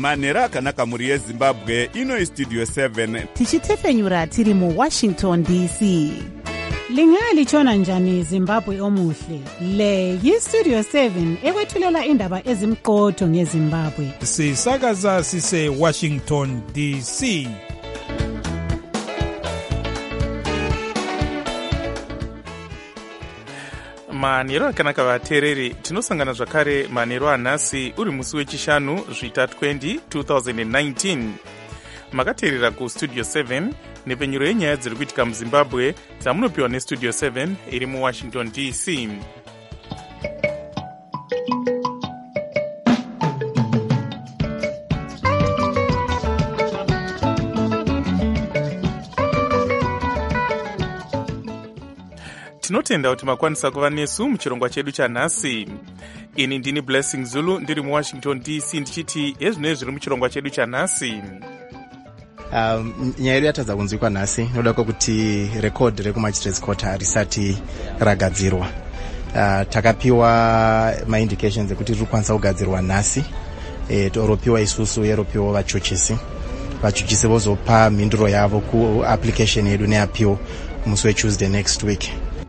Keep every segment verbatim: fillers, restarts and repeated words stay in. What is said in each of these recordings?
manhero akanaka mhuri yezimbabwe. Ino istudio seven tichitefenyura tiri muwashington D C. Lingalitshona njani Zimbabwe omuhle? Le yistudio seven ekwethulela indaba ezimqotho ngeZimbabwe. Sisakaza sise Washington D C. manhero akanaka vateereri, tinosangana zvakare manhero anhasi uri musi wechishanu zvita twenty twenty nineteen. Makateerera kustudio seven nepenyuro yenyaya dziri kuitika muzimbabwe dzamunopiwa nestudio seven iri muwashington D C. Tinotenda kuti makwanisa kuva nesu muchirongwa chedu chanhasi. Ini ndini Blessing Zulu ndiri muwashington D C ndichiti ezvinoi zviri muchirongwa chedu chanhasi. Um, nyaya yedu yatadza kunzwikwa nhasi noda kuti record rekumagistrates court harisati ragadzirwa. Uh, takapiwa ma-indications ekuti riri kukwanisa kugadzirwa nhasi, e, toropiwa isusu yeropiwa vachochisi. Vachochisi vozopa mhinduro yavo ku-application yedu neappeal musi weTuesday next week.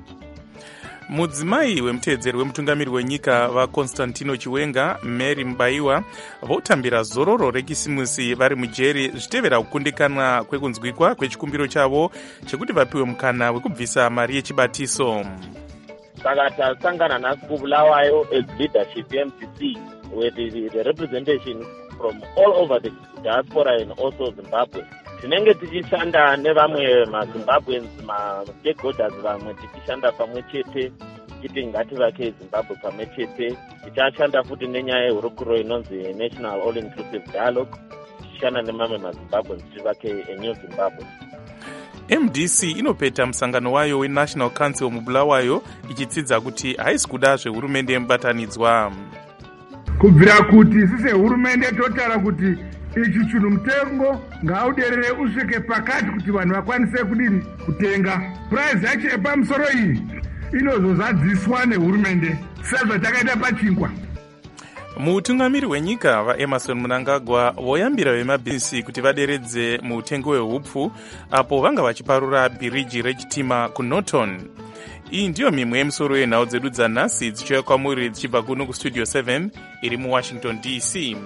Mudzimai wemuteedzeri wemutungamiri wenyika vaConstantino Chiwenga, Mary Mbaiwa votambira zororo rekisimusi vari mujeri zvitevera kukundikana kwekunzwikwa kwechikumbiro chavo chekuti vapiwe mukana wekubvisa mari yechibatiso. Saka tasangana nhasi kuBulawayo as leadership M C C with the, the representation from all over the diaspora and also Zimbabwe. Tinenge tichishanda nevamwe maZimbabweans, ma-stakeholders vamwe tichishanda pamwe chete tichiti ngativake Zimbabwe pamwe chete. Tichashanda futi nenyaya yehurukuro inonzi National All Inclusive Dialogue, tichishanda nemamwe maZimbabweans tivake a new Zimbabwe. M D C inopeta musangano wayo weNational Council muBulawayo ichitsidza kuti haisi kuda zvehurumende yemubatanidzwa. Kubvira kuti sise hurumende totara kuti ichi chinhu mutengo ngauderere usvike pakati kuti vanhu vakwanise kudini kutenga. Price yacho yepamusoro iyi inozozadziswa nehurumende sezvo takaita pachingwa. Mutungamiri wenyika vaEmerson Mnangagwa voyambira vemabhizinesi kuti vaderedze mutengo wehupfu apo vanga vachiparura bhiriji rechitima kuNorton. Iyi ndiyo mimwe yemusoro yenhau dzedu dzanhasi dzichiuya kwamuri dzichibva kuno kustudio seven iri muwashington D C.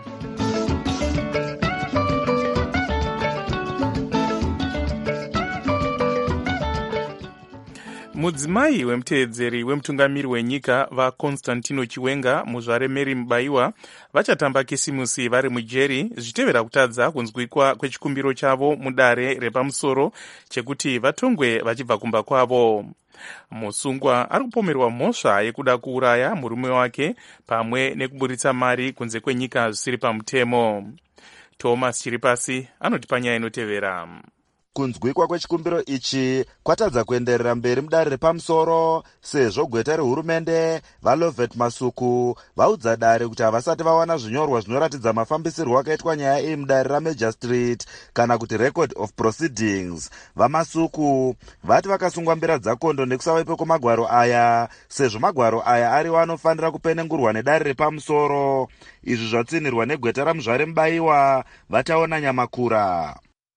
Mudzimai wemuteedzeri wemutungamiri wenyika vaConstantino Chiwenga, muzvare Mary Mbaiwa vachatamba kisimusi vari mujeri zvitevera kutadza kunzwikwa kwechikumbiro chavo mudare repamusoro chekuti vatongwe vachibva kumba kwavo. Musungwa ari kupomerwa mhosva yekuda kuuraya murume wake pamwe nekuburitsa mari kunze kwenyika zvisiri pamutemo. Thomas Chiripasi anotipa nyaya inotevera. Kunzwikwa kwechikumbiro ichi kwatadza kuenderera mberi mudare repamusoro sezvo gweta rehurumende vaLovet Masuku vaudza dare kuti havasati vawana zvinyorwa zvinoratidza mafambisirwo akaitwa nyaya iyi mudare raMajor Street kana kuti record of proceedings. VaMasuku vati vakasungwa mbira dzakondo nekusavapo kwemagwaro aya sezvo magwaro aya ariwo anofanira kupenengurwa nedare repamusoro. Izvi zvatsinirwa negweta ramuzvare Mbaiwa vataona nyamakura.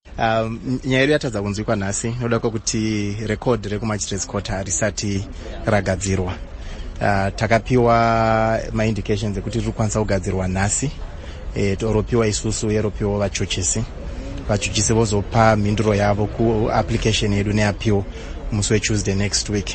Um, nyaya yedu yatadza kunzwikwa nhasi noda kuti record rekumagistrates court harisati ragadzirwa. Uh, takapiwa ma-indications ekuti riri kukwanisa kugadzirwa nhasi, e, toropiwa isusu yeropiwa vachochisi. Vachochisi vozopa mhinduro yavo ku-application yedu neappeal musi weTuesday next week.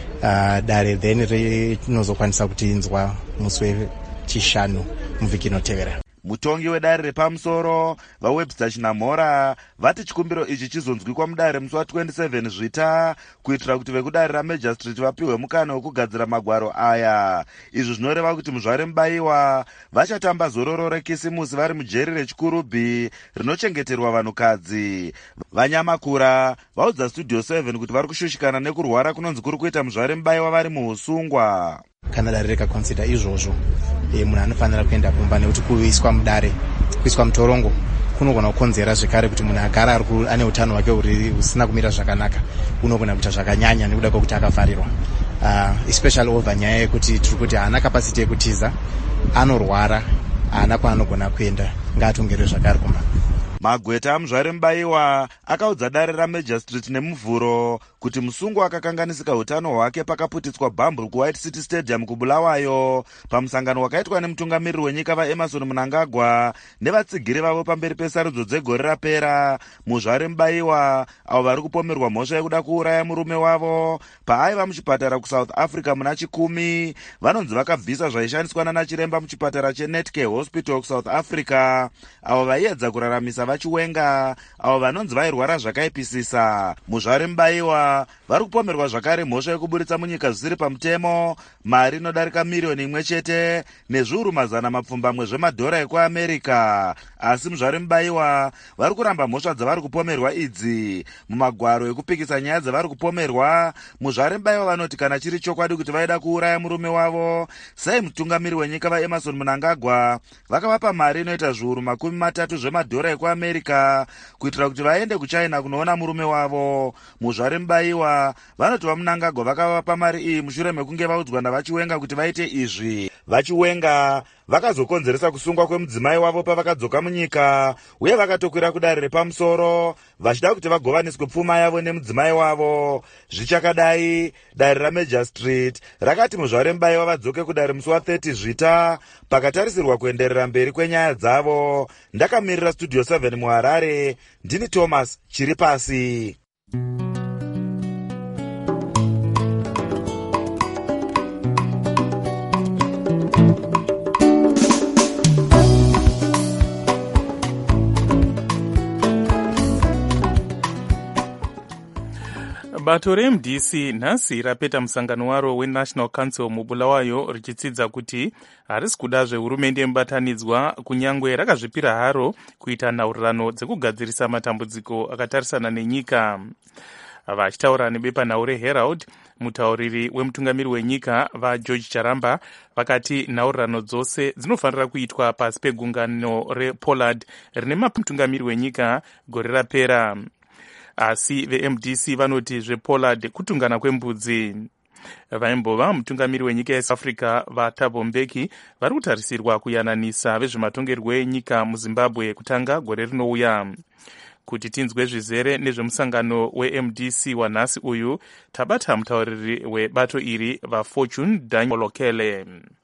Uh, dare then rinozokwanisa kutinzwa musi wechishanu muvhiki inotevera. Mutongi wedare repamusoro vaWebster Chinamhora vati chikumbiro ichi chizonzwikwa mudare musi wa27 zvita kuitira kuti vekudare raMajor Street vapiwe mukana wekugadzira magwaro aya. Izvi zvinoreva kuti muzvare Mbaiwa vachatamba zororo rekisimusi vari mujeri rechikurubhi rinochengeterwa vanhukadzi. Vanyamakura vaudza studio seven kuti vari kushushikana nekurwara kunonzi kuri kuita muzvare Mbaiwa vari muusungwa. Kana dare rikakonsida izvozvo, e, munhu anofanira kuenda kumba nekuti kuiswa mudare, kuiswa mutorongo kunogona kukonzera zvekare kuti munhu agara ane utano hwake husina kumira zvakanaka, unogona kuita zvakanyanya nekuda kwekuti akavharirwa. Uh, especially over nyaya yekuti tiri kuti haana capacity yekutiza, anorwara, haana kwaanogona kuenda ngaatongerwe zvakare kumba. Magweta amuzvari Mubaiwa akaudza dare raMajistrate nemuvhuro kuti musungwa akakanganisika utano hwake pakaputitswa bhambu kuWhite City Stadium kuBulawayo pamusangano wakaitwa nemutungamiriri wenyika vaEmerson Mnangagwa nevatsigiri vavo pamberi pesarudzo dzegore rapera. Muzvari Mubaiwa avo vari kupomerwa mhosva yekuda kuuraya murume wavo paaiva muchipatara kuSouth Africa muna chikumi vanonzi vakabvisa zvaishandiswa nana chiremba muchipatara cheNetcare Hospital kuSouth Africa avo vaiedza kuraramisa vachiwenga avo vanonzi vairwara zvakaipisisa. Muzvari Mubaiwa vari kupomerwa zvakare mhosva yekuburitsa munyika zvisiri pamutemo mari inodarika miriyoni imwe chete nezviuru mazana mapfumbamwe zvemadhora ekuAmerica. Asi muzvari Mubaiwa vari kuramba mhosva dzavari kupomerwa idzi. Mumagwaro ekupikisa nyaya dzavari kupomerwa, muzvari Mubaiwa vanoti kana chiri chokwadi kuti vaida kuuraya murume wavo, sai mutungamiri wenyika vaEmerson Mnangagwa vakavapa mari inoita zviuru makumi matatu zvemadhora ekuAmerica kuitira kuti vaende kuChina kunoona murume wavo. Muzvari Mubaiwa vanoti vaMnangagwa vakavapa mari iyi mushure mekunge vaudzwa navachiwenga kuti vaite izvi. Vachiwenga vakazokonzeresa kusungwa kwemudzimai wavo pavakadzoka munyika uye vakatokwira kudare repamusoro vachida kuti vagovaniswe pfuma yavo nemudzimai wavo. Zvichakadai, dare raMajistrate rakati muzvari Mubaiwa vadzoke kudare musi wathirty Zvita pakatarisirwa kuenderera mberi kwenyaya dzavo. Ndakamirira Studio seven muHarare, ndini Thomas Chiripasi. Bato reM D C nhasi rapeta musangano waro weNational Council muBulawayo richitsidza kuti harisi kuda zvehurumende mubatanidzwa kunyangwe rakazvipira haro kuita nhaurirano dzekugadzirisa matambudziko akatarisana nenyika. Vachitaura nebepanhau reHerald, mutauriri wemutungamiri wenyika vaGeorge Charamba vakati nhaurirano dzose dzinofanira kuitwa pasi pegungano rePollard rine mutungamiri wenyika gore rapera. Asi veM D C vanoti zvePollard kutungana kwembudzi. Vaimbova mutungamiri wenyika yeSouth Africa vaThabo Mbeki vari kutarisirwa kuyananisa vezvematongerwo enyika muZimbabwe kutanga gore rinouya. Kuti tinzwe zvizere nezvemusangano weM D C wanhasi uyu, tabata mutauriri webato iri vaFortune Daniel Molokele.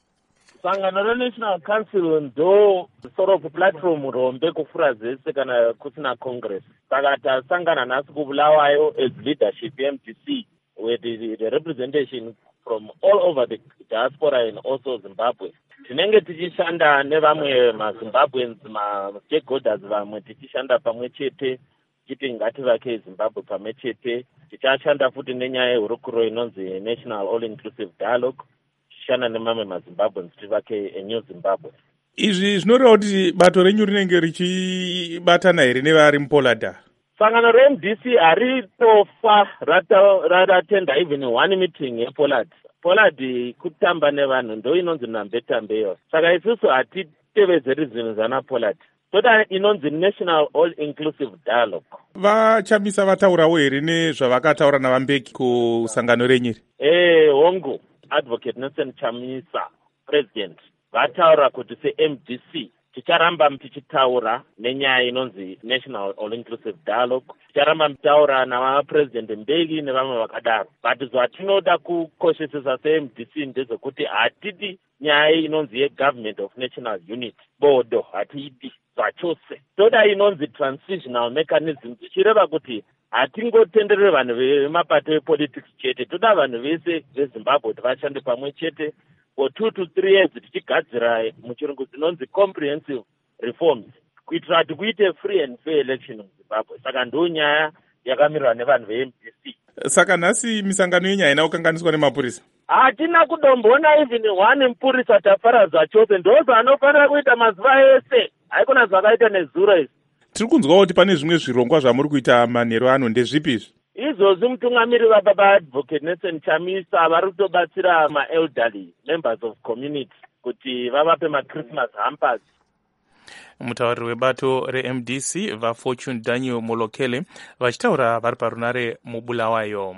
Sangano reNational Council ndo sort of platform rombe kufura zvese kana kusina Congress. Saka tasangana nhasi kuBulawayo as leadership yeM D C with the, the representation from all over the diaspora and also Zimbabwe. Tinenge tichishanda nevamwe maZimbabweans, ma-stakeholders vamwe tichishanda pamwe chete chiti ngativake Zimbabwe pamwe chete. Tichashanda futi nenyaya yehurukuro inonzi National All Inclusive Dialogue. Shana nemame maZimbabweans tivake a new Zimbabwe. Izvi zvinoreva kuti bato renyu rinenge richibatana here nevari muPollard? Sangano reM D C haritofa ratenda even one meeting yePollard. Pollard kutamba nevanhu ndo inonzi nambetambeyo. Saka isusu hatitevedzeri zvinhu zvana Pollard. Toda inonzi National All Inclusive Dialogue. Vachamisa vataurawo here nezvavakataura navaMbeki kusangano renyiri? Eh, hongu. Advocate Nelson Chamisa, President, vataura kuti seM D C ticharamba tichitaura nenyaya inonzi National All Inclusive Dialogue, ticharamba mtaura navaPresident Mbeki nevamwe vakadaro. But zvatinoda kukoshesesa seM D C ndezvekuti hatidi nyaya inonzi yeGovernment of National Unity, bodo hatidi zvachose. Toda inonzi transitional mechanism, tichireva kuti hatingotenderere vanhu vemapato epolitics chete, toda vanhu vese veZimbabwe kuti vashande pamwe chete for two to three years tichigadzira muchirungu dzinonzi comprehensive reforms kuitira kuti kuite free and fair election muZimbabwe. Saka ndo nyaya yakamirwa nevanhu veM D C. Saka nhasi misangano yenyu haina kukanganiswa nemapurisa? Hatina kudomboona even one mupurisa taparadzwa chose, ndozo anofanira kuita mazuva ese, haikona zvakaita nezuro izvi. Tiri kunzwa kuti pane zvimwe zvirongwa zvamuri kuita manheru ano, ndezvipi izvi? Izvozvi mutungamiri vababa Advocate Nelson Chamisa vari kutobatsira ma-elderly members of community kuti vavape ma-Christmas hampers. Mutauriri webato reM D C vaFortune Daniel Molokele vachitaura vari parunare muBulawayo.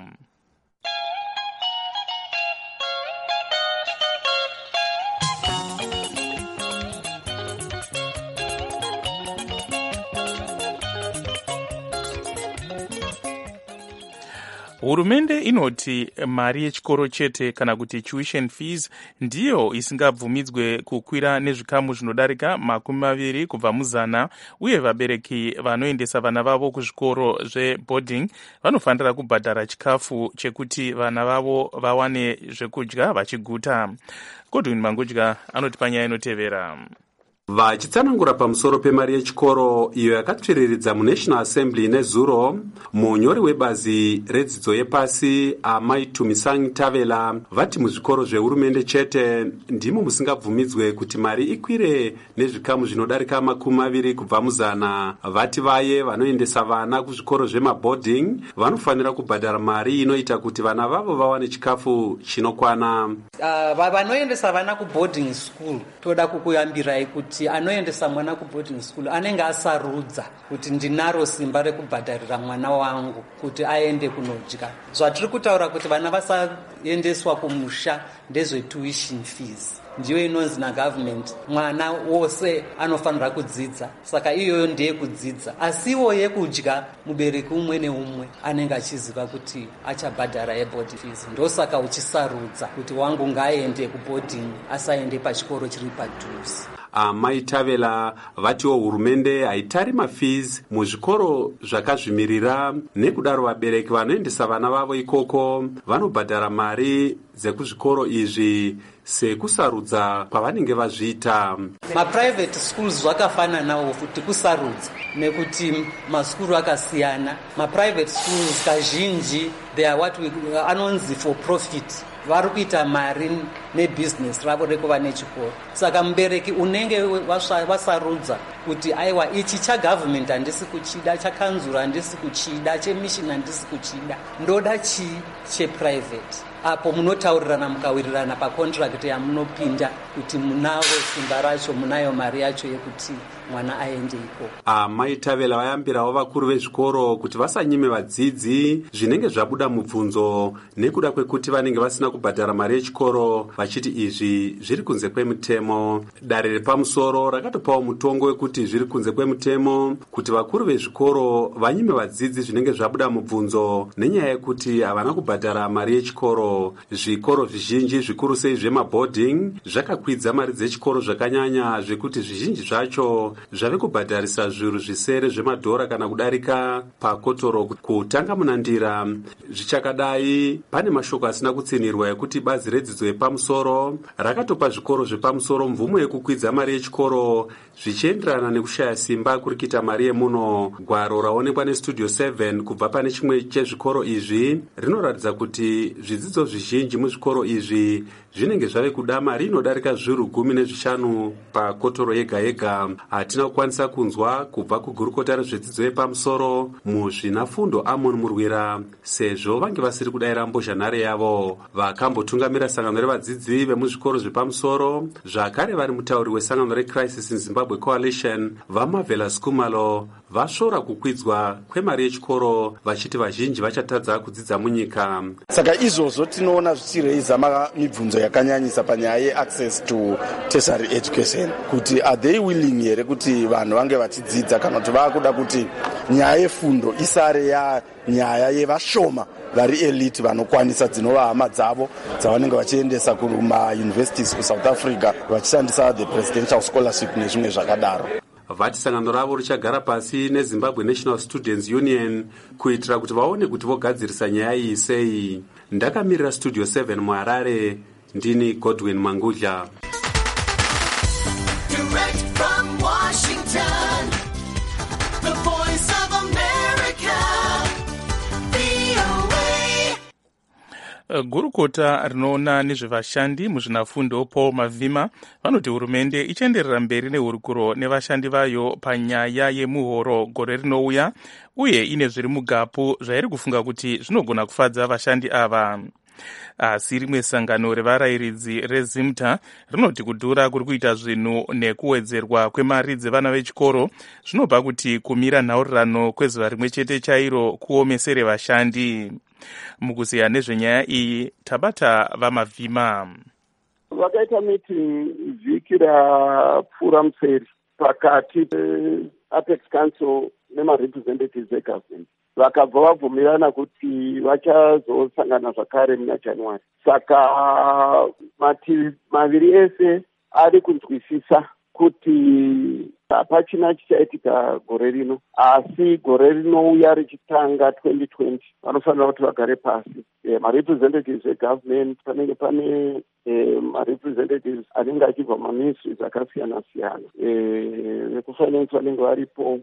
Hurumende inoti mari yechikoro chete kana kuti tuition fees ndiyo isingabvumidzwe kukwira nezvikamu zvinodarika makumi maviri kubva muzana, uye vabereki vanoendesa vana vavo kuzvikoro zveboarding vanofanira kubhadhara chikafu chekuti vana vavo vawane zvekudya vachiguta. Godwin Mangudya anoti panyaya inotevera. Vachitsanangura pamusoro pemari yechikoro iyo yakatsviriridza muNational Assembly nezuro, munyori webazi redzidzo yepasi Amai Tumisangi Tavela vati muzvikoro zvehurumende chete ndimo musingabvumidzwe kuti mari ikwire nezvikamu zvinodarika makumi maviri kubva muzana. Vati vaye vanoendesa vana kuzvikoro zvemaboarding vanofanira kubhadhara mari inoita kuti vana vavo vawane chikafu chinokwana. Uh, vanoendesa vana kuboarding school toda kukuyambirai kuti anoendesa mwana kuboarding school anenge asarudza kuti ndinaro simba rekubhadharira mwana wangu kuti aende kunodya. Zvatiri kutaura kuti vana vasaendeswa kumusha ndezve tuition fees ndiyo inonzi nagovernment mwana wose anofanira kudzidza, saka iyoyo ndeye kudzidza, asiwo yekudya mubereki umwe neumwe anenge achiziva kuti achabhadhara yeboarding fees. Ndosaka uchisarudza kuti wangu ngaaende kuboarding asaende pachikoro chiri padhuze. Amai Tavela vatiwo hurumende haitari mafees muzvikoro zvakazvimirira, nekudaro vabereki vanoendesa vana vavo ikoko vanobhadhara mari dzekuzvikoro izvi sekusarudza kwavanenge vazviita. Maprivate schools zvakafananawo futi kusarudza nekuti maskuru akasiyana. Maprivate schools kazhinji they are what we anonzi for profit, vari kuita mari nebusiness ravo rekuva nechikoro. Saka mubereki unenge wasarudza kuti aiwa ichi chagovernment handisi kuchida, chakanzura handisi kuchida, chemission handisi kuchida, ndoda chi cheprivate, apo munotaurirana mukawirirana pacontract yamunopinda kuti munawo simba racho, munayo mari yacho yekuti mwana aende iko. Amai Tavela vayambirawo vakuru vezvikoro kuti vasanyime vadzidzi zvinenge zvabuda mubvunzo nekuda kwekuti vanenge vasina kubhadhara mari yechikoro, vachiti izvi zviri kunze kwemutemo. Dare repamusoro rakatopawo mutongo wekuti zviri kunze kwemutemo kuti vakuru vezvikoro vanyime vadzidzi zvinenge zvabuda mubvunzo nenyaya yekuti havana kubhadhara mari yechikoro. Zvikoro zvizhinji zvikuru sei zvemaboarding zvakakwidza mari dzechikoro zvakanyanya zvekuti zvizhinji zvacho zvave kubhadharisa zviuru zvisere zvemadhora kana kudarika pakotoro. Kutanga munandira zvichakadai, pane mashoko asina kutsinirwa ekuti bazi redzidzo yepamusoro rakatopa zvikoro zvepamusoro mvumo yekukwidza mari yechikoro zvichienderana nekushaya simba kurikita mari yemuno. Gwaro raonekwa nestudio seven kubva pane chimwe chezvikoro izvi rinoratidza kuti zvidzidzo zvizhinji muzvikoro izvi zvinenge zvave kuda mari inodarika zviuru gumi nezvishanu pakotoro yega yega. Hatina kukwanisa kunzwa kubva kugurukota rezvedzidzo yepamusoro muzvinafundo Amon Murwira, sezvo vange vasiri kudayira mbozhanhare yavo. Vakambotungamira sangano revadzidzi vemuzvikoro zvepamusoro zvakare vari mutauri wesangano reCrisis in Zimbabwe Coalition vaMavela Skumalo vasvora kukwidzwa kwemari yechikoro vachiti vazhinji vachatadza kudzidza munyika. Saka izvozvo tinoona zvichireisa mibvunzo yakanyanyisa panyaya yeaccess to tertiary education, kuti are they willing here kuti vanhu vange vachidzidza kana kuti vakuda kuti nyaya yefundo isare ya nyaya yevashoma vari elite vanokwanisa dzinova hama dzavo dzavanenge vachiendesa kumauniversities kuSouth Africa vachishandisa the presidential scholarship nezvimwe zvakadaro. Vati sangano ravo richagara pasi neZimbabwe National Students Union kuitira kuti vaone kuti vogadzirisa nyaya iyi sei. Ndakamirira studio seven muHarare, ndini Godwin Mangudya. Direct from Washington, the voice of America, V O A. Gurukota rinoona nezvevashandi muzvinafundo Paul Mavhima vanoti hurumende ichaenderera mberi nehurukuro nevashandi vayo panyaya yemuhoro gore rinouya, uye ine zviri mugapu zvairi kufunga kuti zvinogona kufadza vashandi ava. Asi rimwe sangano revarayiridzi reZimta rinoti kudhura kuri kuita zvinhu nekuwedzerwa kwemari dzevana vechikoro zvinobva kuti kumira nhaurirano kwezuva rimwe chete chairo kuomesere vashandi. Mukuziya nezvenyaya iyi tabata vaMavhima. Vakaita meeting vhiki rapfuura museri pakati peApex Council nemarepresentatives egovernment. vakabva vabvumirana kuti vachazosangana zvakare muna January. Saka mativi maviri ese ari kunzwisisa kuti hapachina chichaitika gore rino, asi gore rinouya richitanga twenty twenty vanofanira kuti vagare pasi. E, marepresentatives egovernment, panenge pane e, marepresentatives anenge achibva maministries akasiyana siyana, vekufinance e, vanenge varipo,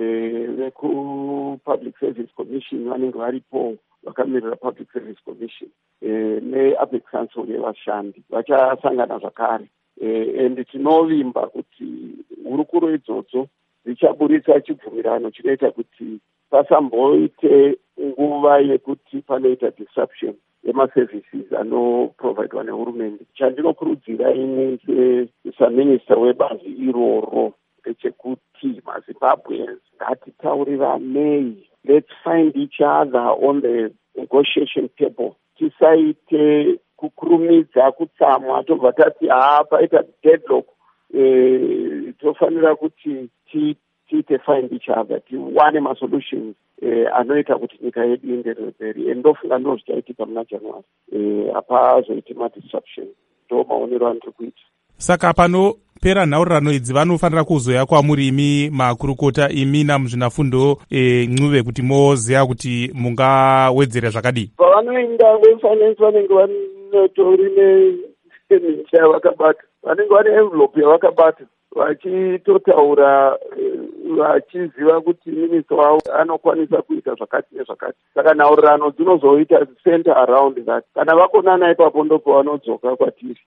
veku-public service commission vanenge varipo vakamirira public service commission, e, ne-public council yevashandi vachasangana zvakare. Endi tinovimba kuti hurukuro idzodzo dzichaburitsa chibvumirano chinoita kuti pasamboite nguva yekuti panoita disruption yemaservices anoprovidwa nehurumende. Chandinokurudzira ini sesaminister webazi iroro ndechekuti maZimbabweans ngatitauriranei. Let's find each other on the negotiation table. Tisaite kukurumidza kutsamwa tobva tati haa paita deadlock. E, tofanira kuti tiite find each other, tiwane masolutions e, anoita kuti nyika yedu ienderere mberi. Endofunga ndo zvichaitika muna January. E, hapazoite madisruption. Ndo maonero andiri kuita. Saka panopera nhaurirano idzi vanofanira kuzoya kwamuri imi makurukota, imi namuzvinafundo e, Ncube, kuti moziva kuti mungawedzera zvakadii. Pavanoenda vefinance vanenge vanotori nemincha yavakabata, vanenge vane envelope yavakabata vachitotaura, vachiziva kuti minista wavo anokwanisa kuita zvakati nezvakati. Saka nhaurirano dzinozoita center around that. Kana vakonana ipapo ndopo vanodzoka kwatiri.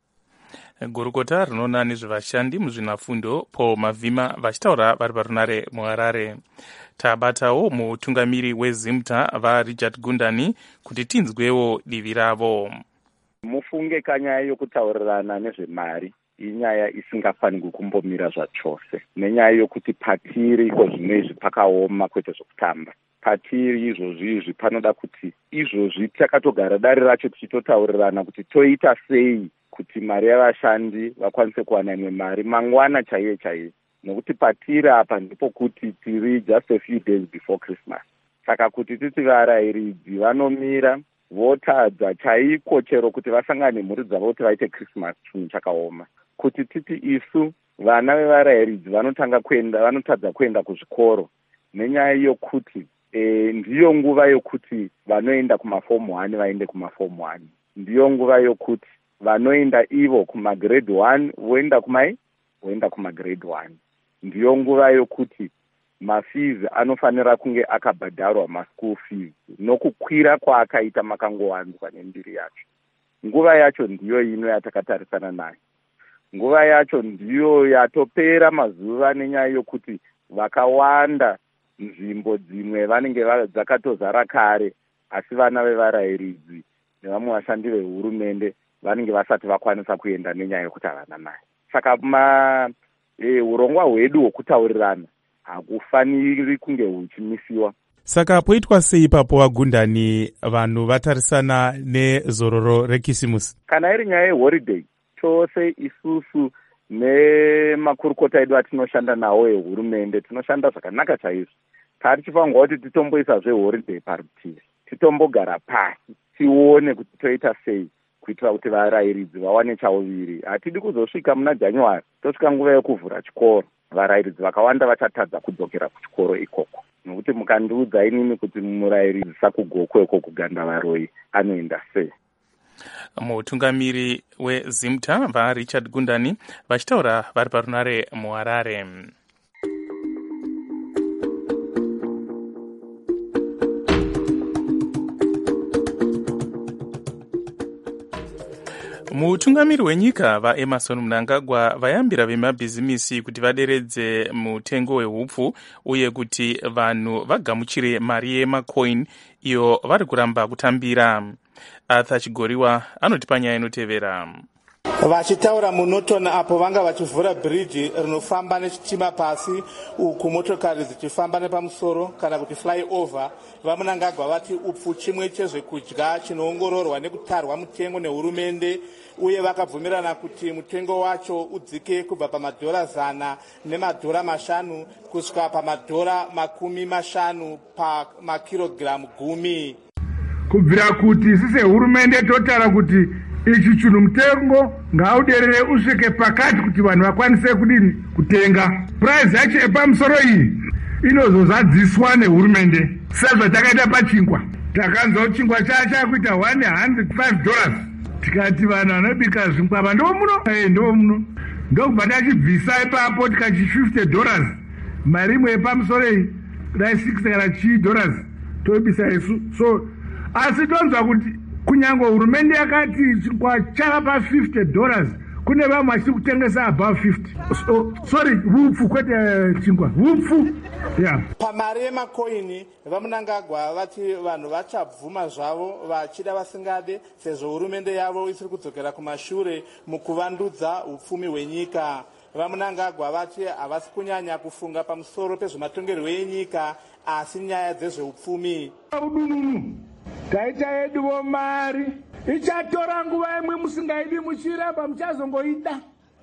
Gurukota rinoona nezvevashandi muzvinafundo Paul Mavhima vachitaura vari parunare muHarare. Tabatawo mutungamiri weZimta vaRichard Gundani kuti tinzwewo divi ravo. Mufunge kanyaya yokutaurirana nezvemari inyaya isingafanirwi kumbomira zvachose, nenyaya yokuti patiri iko zvimwe izvi pakaoma kwete zvokutamba. Patiri izvozvi izvi panoda kuti izvozvi takatogara dare racho tichitotaurirana kuti toita sei kuti mari yavashandi vakwanise kuwana imwe mari mangwana chaiye chaiye, nokuti patiri apa ndipo kuti tiri just a few days before Christmas. Saka kuti titi varayiridzi vanomira votadza chaiko chero kuti vasangane mhuri dzavo kuti vaite Christmas chinhu chakaoma. Kuti titi isu vana vevarayiridzi vanotanga kuenda vanotadza kuenda kuzvikoro nenyaya yokuti e, ndiyo nguva yokuti vanoenda kumaform one vaende kumaform one, ndiyo nguva yokuti vanoenda ivo kumagrade one voenda kumai voenda kumagrade one, ndiyo nguva yokuti mafees anofanira kunge akabhadharwa maschool fees nokukwira kwaakaita makangowanzwa nembiri yacho. Nguva yacho ndiyo ino yatakatarisana nayo. Nguva yacho ndiyo yatopera mazuva nenyaya yokuti vakawanda nzvimbo dzimwe vanenge dzakatozara kare, asi vana vevarayiridzi nevamwe vashandi vehurumende vanenge vasati vakwanisa kuenda nenyaya yokuti havana nayo. Saka ma e, urongwa hwedu hwokutaurirana hakufaniri kunge huchimisiwa. Saka poitwa sei ipapo vaGundani vanhu vatarisana nezororo rekisimusi? Kana iri nyaya yeholiday, chose isusu nemakurukota edu atinoshanda nawo ehurumende tinoshanda zvakanaka chaizvo. Tatichifanirwa kuti titomboisa zveholiday parutivi, titombogara pasi tione kuti toita sei kuitira kuti varayiridzi vawane chauviri. Hatidi kuzosvika muna January tosvika nguva yekuvhura chikoro varayiridzi vakawanda vachatadza kudzokera kuchikoro ikoko, nokuti mukandiudza inini kuti murayiridzi sakugokweko kuganda varoyi anoenda sei. Mutungamiri weZimta vaRichard Gundani vachitaura vari parunare muHarare. Mutungamiri wenyika vaEmerson Mnangagwa vayambira vemabhizimisi kuti vaderedze mutengo wehupfu uye kuti vanhu vagamuchire mari yemacoin iyo vari kuramba kutambira. Arthur Chigoriwa anoti panyaya inotevera. vachitaura munoton apo vanga vachivhura bhiriji rinofamba nechitima pasi uku motokari dzichifamba nepamusoro kana kuti flyover. vamunangagwa vati upfu chimwe chezvekudya chinoongororwa nekutarwa mutengo nehurumende, uye vakabvumirana kuti mutengo wacho udzike kubva pamadhora zana nemadhora mashanu kusvika pamadhora makumi mashanu pamakirogiramu gumi. kubvira kuti isi sehurumende totaura kuti ichi chinhu mutengo ngauderere usvike pakati kuti vanhu vakwanise kudini kutenga. puraizi yacho yepamusoro iyi inozozadziswa nehurumende. sezvo takaita pachingwa takanzwa kuti chingwa chachakuita one hundred five dollars. tikati vanhu vanobika zvingwava ndo muno ndo muno ndokubva tachibvisa ipapo tikachi fifty dollars. mari imwe yepamusoro iyi dai sixty kana chi dollars toibisa isu. so asi tonzwa kuti kunyange hurumende yakati chingwa chava pa fifty dollars, kune vamwe vachiri kutengesa above fifty. so, sorry vupfu kwete chingwa vupfu. yeah. pamari yemakoini vamunangagwa vati vanhu vachabvuma zvavo vachida vasingade, sezvo hurumende yavo isiri kudzokera kumashure mukuvandudza upfumi hwenyika. vamunangagwa vati havasi kunyanya kufunga pamusoro pezvematongerwo enyika asi nyaya dzezveupfumi. udununu taita yeduvo mari ichatora nguva imwe musingaidi muchiramba muchazongoida,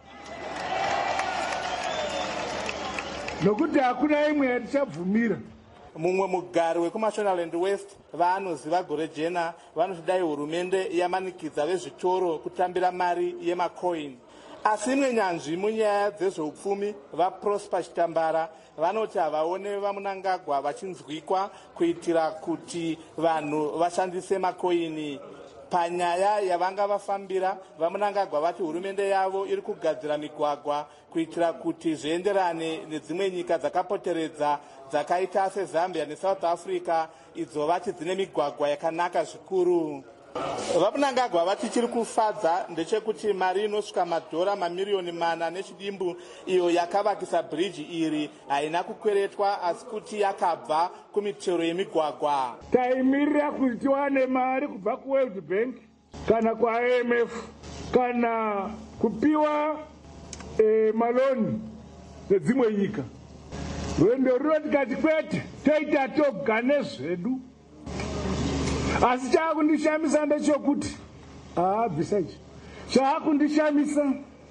nokuti hakuna imwe yatichabvumira. mumwe mugari wekumashonaland west vaanoziva gore jena vanoti dai hurumende yamanikidza vezvitoro kutambira mari yemacoin. asi imwe nyanzvi munyaya dzezveupfumi vaprosper chitambara vanoti havaone vamunangagwa vachinzwikwa kuitira kuti vanhu vashandise makoini. panyaya yavanga vafambira vamunangagwa vati hurumende yavo iri kugadzira migwagwa kuitira kuti zvienderane nedzimwe nyika dzakapoteredza dzakaita sezambia nesouth africa, idzo vati dzine migwagwa yakanaka zvikuru. vamunangagwa vati chiri kufadza ndechekuti mari inosvika madhora mamiriyoni mana nechidimbu iyo yakavakisa bhiriji iri haina kukweretwa asi kuti yakabva kumitero yemigwagwa. taimirira kuti tiwane mari kubva kuworld bank kana kuI M F kana kupiwa eh, maloni nedzimwe nyika. rwendo ruro tikati kwete toita toga nezvedu. asi chaakundishamisa ndechokuti haa bvisa ichi chaakundishamisa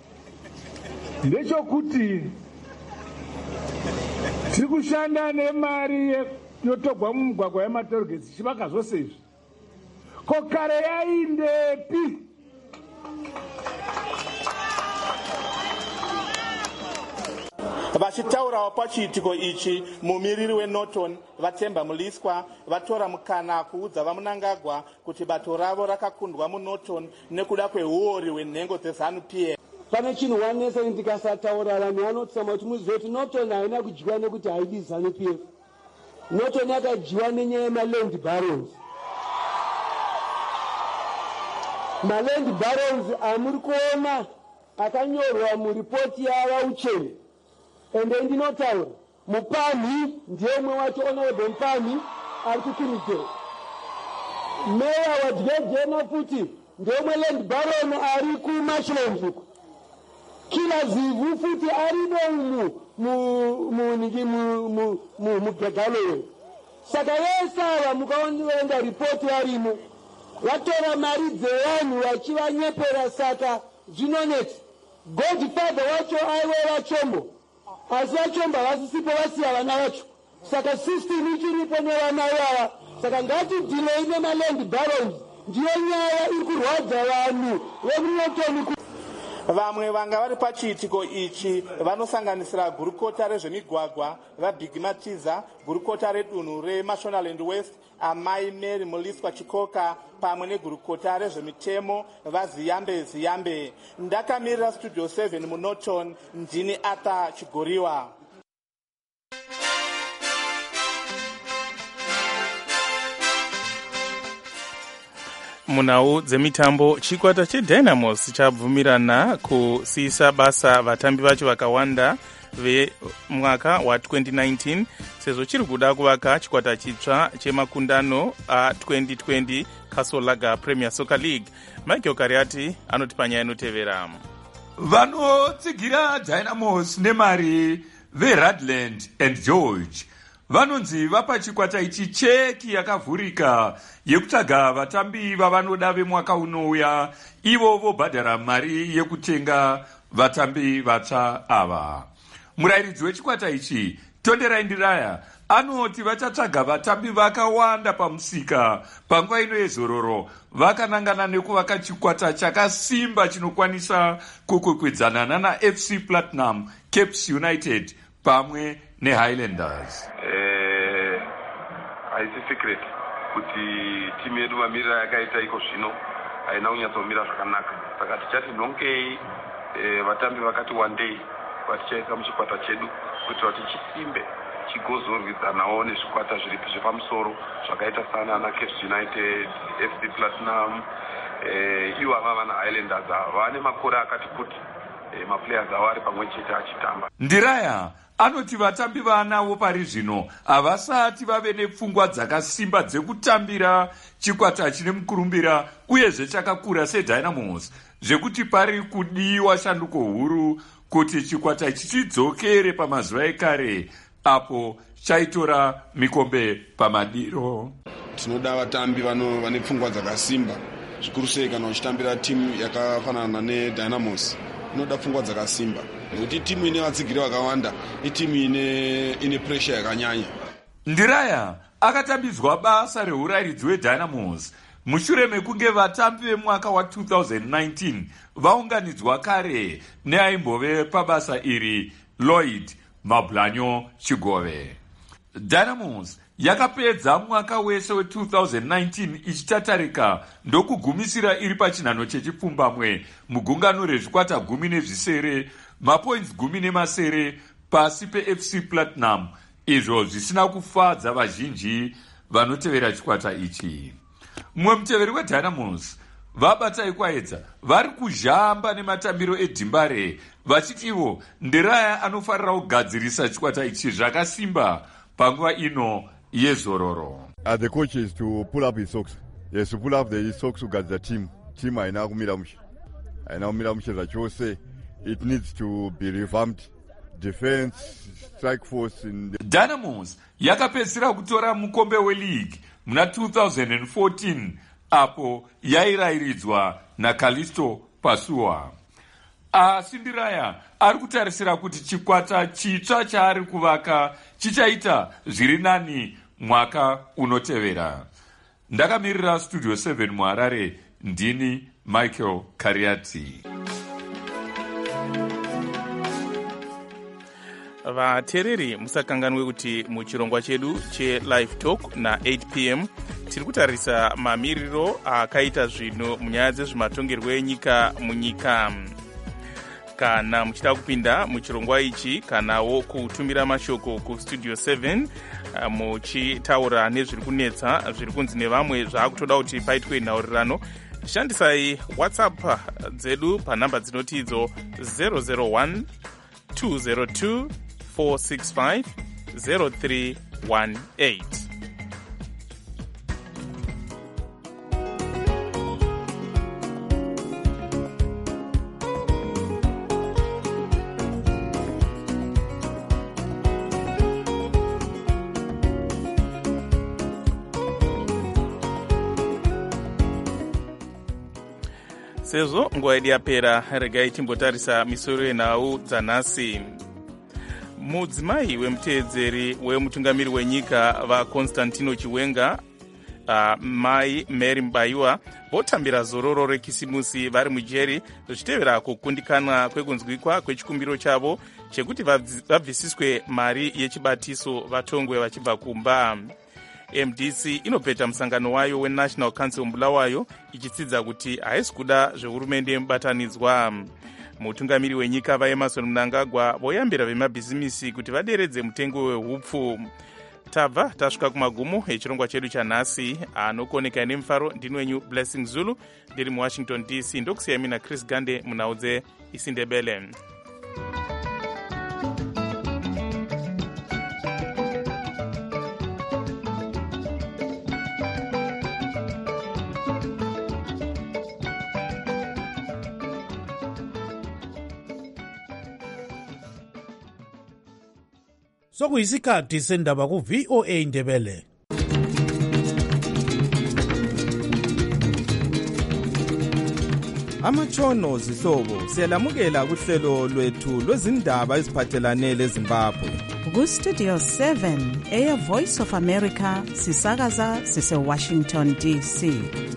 ndechokuti tiri kushanda nemari yotogwa mumugwagwa yematorogesi chivaka zvose izvi. ko kare yaindepi? vachitaurawo pachiitiko ichi mumiriri wenorton vatemba muliswa vatora mukana kuudza vamunangagwa kuti bato ravo rakakundwa munorton nekuda kweuori hwenhengo dzezanu P F. pane chinhu wanesa ndikasataura vanhu vanotsama kuti muzive kuti norton haina kudyiwa nekuti haidi zanu P F. norton yakadyiwa nenyaya yemaland barons. maland barons amuri kuona akanyorwa muripoti yavaucheni. ende ndinotaura mupamhi ndiye umwe wacho honorable mupamhi ari kukurudziro. meya wadvedhena futi ndiye umwe land baron ari kumarshlands uku. kila zivu futi arido mugagalowe. saka vese ava mukaonenda ripoti arimo vatora mari dzevanhu vachivanyepera. saka zvinoneti godfather wacho aiwe vachombo asi vachombo havasisipo vasiya vana vacho. saka system ichiripo nevana vava. saka ngatidhilei nemaland barons. ndiyo nyaya iri kurwadza vanhu vemunotoni. vamwe vanga vari pachiitiko ichi vanosanganisira gurukota rezvemigwagwa vabig matiza, gurukota redunhu remashonaland west amai mary muliswa chikoka pamwe negurukota rezvemitemo vaziyambe ziyambe. ndakamirira studio seven munorton, ndini arthur chigoriwa. munhau dzemitambo chikwata chedynamos chabvumirana kusiyisa basa vatambi vacho vakawanda vemwaka wa twenty nineteen sezvo chiri kuda kuvaka chikwata chitsva chemakundano a twenty twenty Castle Lager Premier Soccer League. Michael Kariati anoti panyaya inotevera. Vanotsigira Dynamos nemari veRadland and George vanonzi vapa chikwata ichi cheki yakavhurika yekutsvaga vatambi vavanoda vemwaka unouya, ivo vobhadhara mari yekutenga vatambi vatsva ava. Murayiridzi wechikwata ichi Tonderai Ndiraya anoti vachatsvaga vatambi vakawanda pamusika panguva ino yezororo, vakanangana nekuvaka chikwata chakasimba chinokwanisa kukwikwidzaana nana F C Platinum, Cape United pamwe neHighlanders. Eh, haisi secret kuti timu yedu mamirira yakaita iko zvino haina kunyatsomira zvakanaka, saka tichati nhonkei eh, vatambi vakati wandei vatichaisa muchikwata chedu kuitira kuti chisimbe chigozorwidzanawo nezvikwata zviripo zvepamusoro zvakaita sana ana Cape United, F C Platinum, eh, ivo ava vana Highlanders ava vane makore akati kuti eh, maplayers avo ari pamwe chete achitamba. Ndiraya anoti vatambi vaanawo pari zvino havasati vave nepfungwa dzakasimba dzekutambira chikwata chine mukurumbira uyezve chakakura seDynamos, zvekuti pari kudiwa shanduko huru kuti chikwata ichi chidzokere pamazuva ekare apo chaitora mikombe pamadiro. Tinoda vatambi vane pfungwa dzakasimba, zvikuru sei kana uchitambira timu yakafanana neDynamos. Inoda pfungwa dzakasimba nekuti timu ine vatsigiri vakawanda, itimu ine ine pressure yakanyanya. Ndiraya akatambidzwa basa reurayiridzi weDynamos mushure mekunge vatambi vemwaka wa two thousand nineteen vaunganidzwa kare neaimbove pabasa iri Lloyd Mablanyo Chigove. Dynamos yakapedza mwaka wese we two thousand nineteen ichitatarika ndokugumisira iri pachinhano chechipfumbamwe mugungano rezvikwata gumi nezvisere, mapoints gumi nemasere pasi peF C Platinum, izvo zvisina kufadza vazhinji vanotevera chikwata ichi. Mumwe muteveri weDynamos vabatai kwaedza vari kuzhamba nematambiro edhimbare vachiti ivo Ndiraya anofarira kugadzirisa chikwata ichi zvakasimba panguva ino yezororo. Uh, the coach is to pull up his socks. Yes, to pull up the, his socks to guide the team. Team haina kumira mushe. Haina kumira mushe zvachose. It needs to be revamped. Defense, strike force in the... Dynamos yakapedzisira kutora mukombe weleague muna two thousand fourteen apo yairayiridzwa naKalisto Pasua. Asi Ndiraya ari kutarisira kuti chikwata chitsva chaari kuvaka chichaita zviri nani mwaka unotevera. Ndakamirira Studio seven muHarare, ndini Michael Kariati. Vatereri musakanganwe kuti muchirongwa chedu cheLive Talk na eight p m tiri kutarisa mamiriro akaita zvino munyaya dzezvematongerwo enyika munyika. Kana muchida kupinda muchirongwa ichi kanawo kutumira mashoko kuStudio seven muchitaura nezviri kunetsa zviri kunzi nevamwe zvaakutoda kuti paitwe nhaurirano, shandisai WhatsApp dzedu panhamba dzinoti idzo zero zero one two zero two four six five zero three one eight. Sezvo nguva yedu yapera, regai timbotarisa misoro yenhau dzanhasi. Mudzimai wemuteedzeri wemutungamiri wenyika vaConstantino Chiwenga, uh, mai Mary Mbaiwa votambira zororo rekisimusi vari mujeri zvichitevera kukundikana kwekunzwikwa kwechikumbiro chavo chekuti vabvisiswe mari yechibatiso vatongwe vachibva kumba. M D C inopeta musangano wayo weNational Council Mbulawayo ichitsidza kuti haisi kuda zvehurumende mubatanidzwa. Mutungamiri wenyika vaEmmerson Mnangagwa voyambira vemabhizimisi kuti vaderedze mutengo wehupfu. Tabva tasvika kumagumo echirongwa chedu chanhasi. Anokoneka nemufaro ndini wenyu Blessing Zulu ndiri muWashington D C, ndokusiyai mina Chris Gande munhau dzeIsindebele. sokuyisikhathi sendaba ku-V O A Ndebele. Amatshono zihlobo siyalamukela kuhlelo lwethu lwezindaba eziphathelane leZimbabwe. Ku-Studio seven, Air Voice of America, sisakaza sise Washington D C.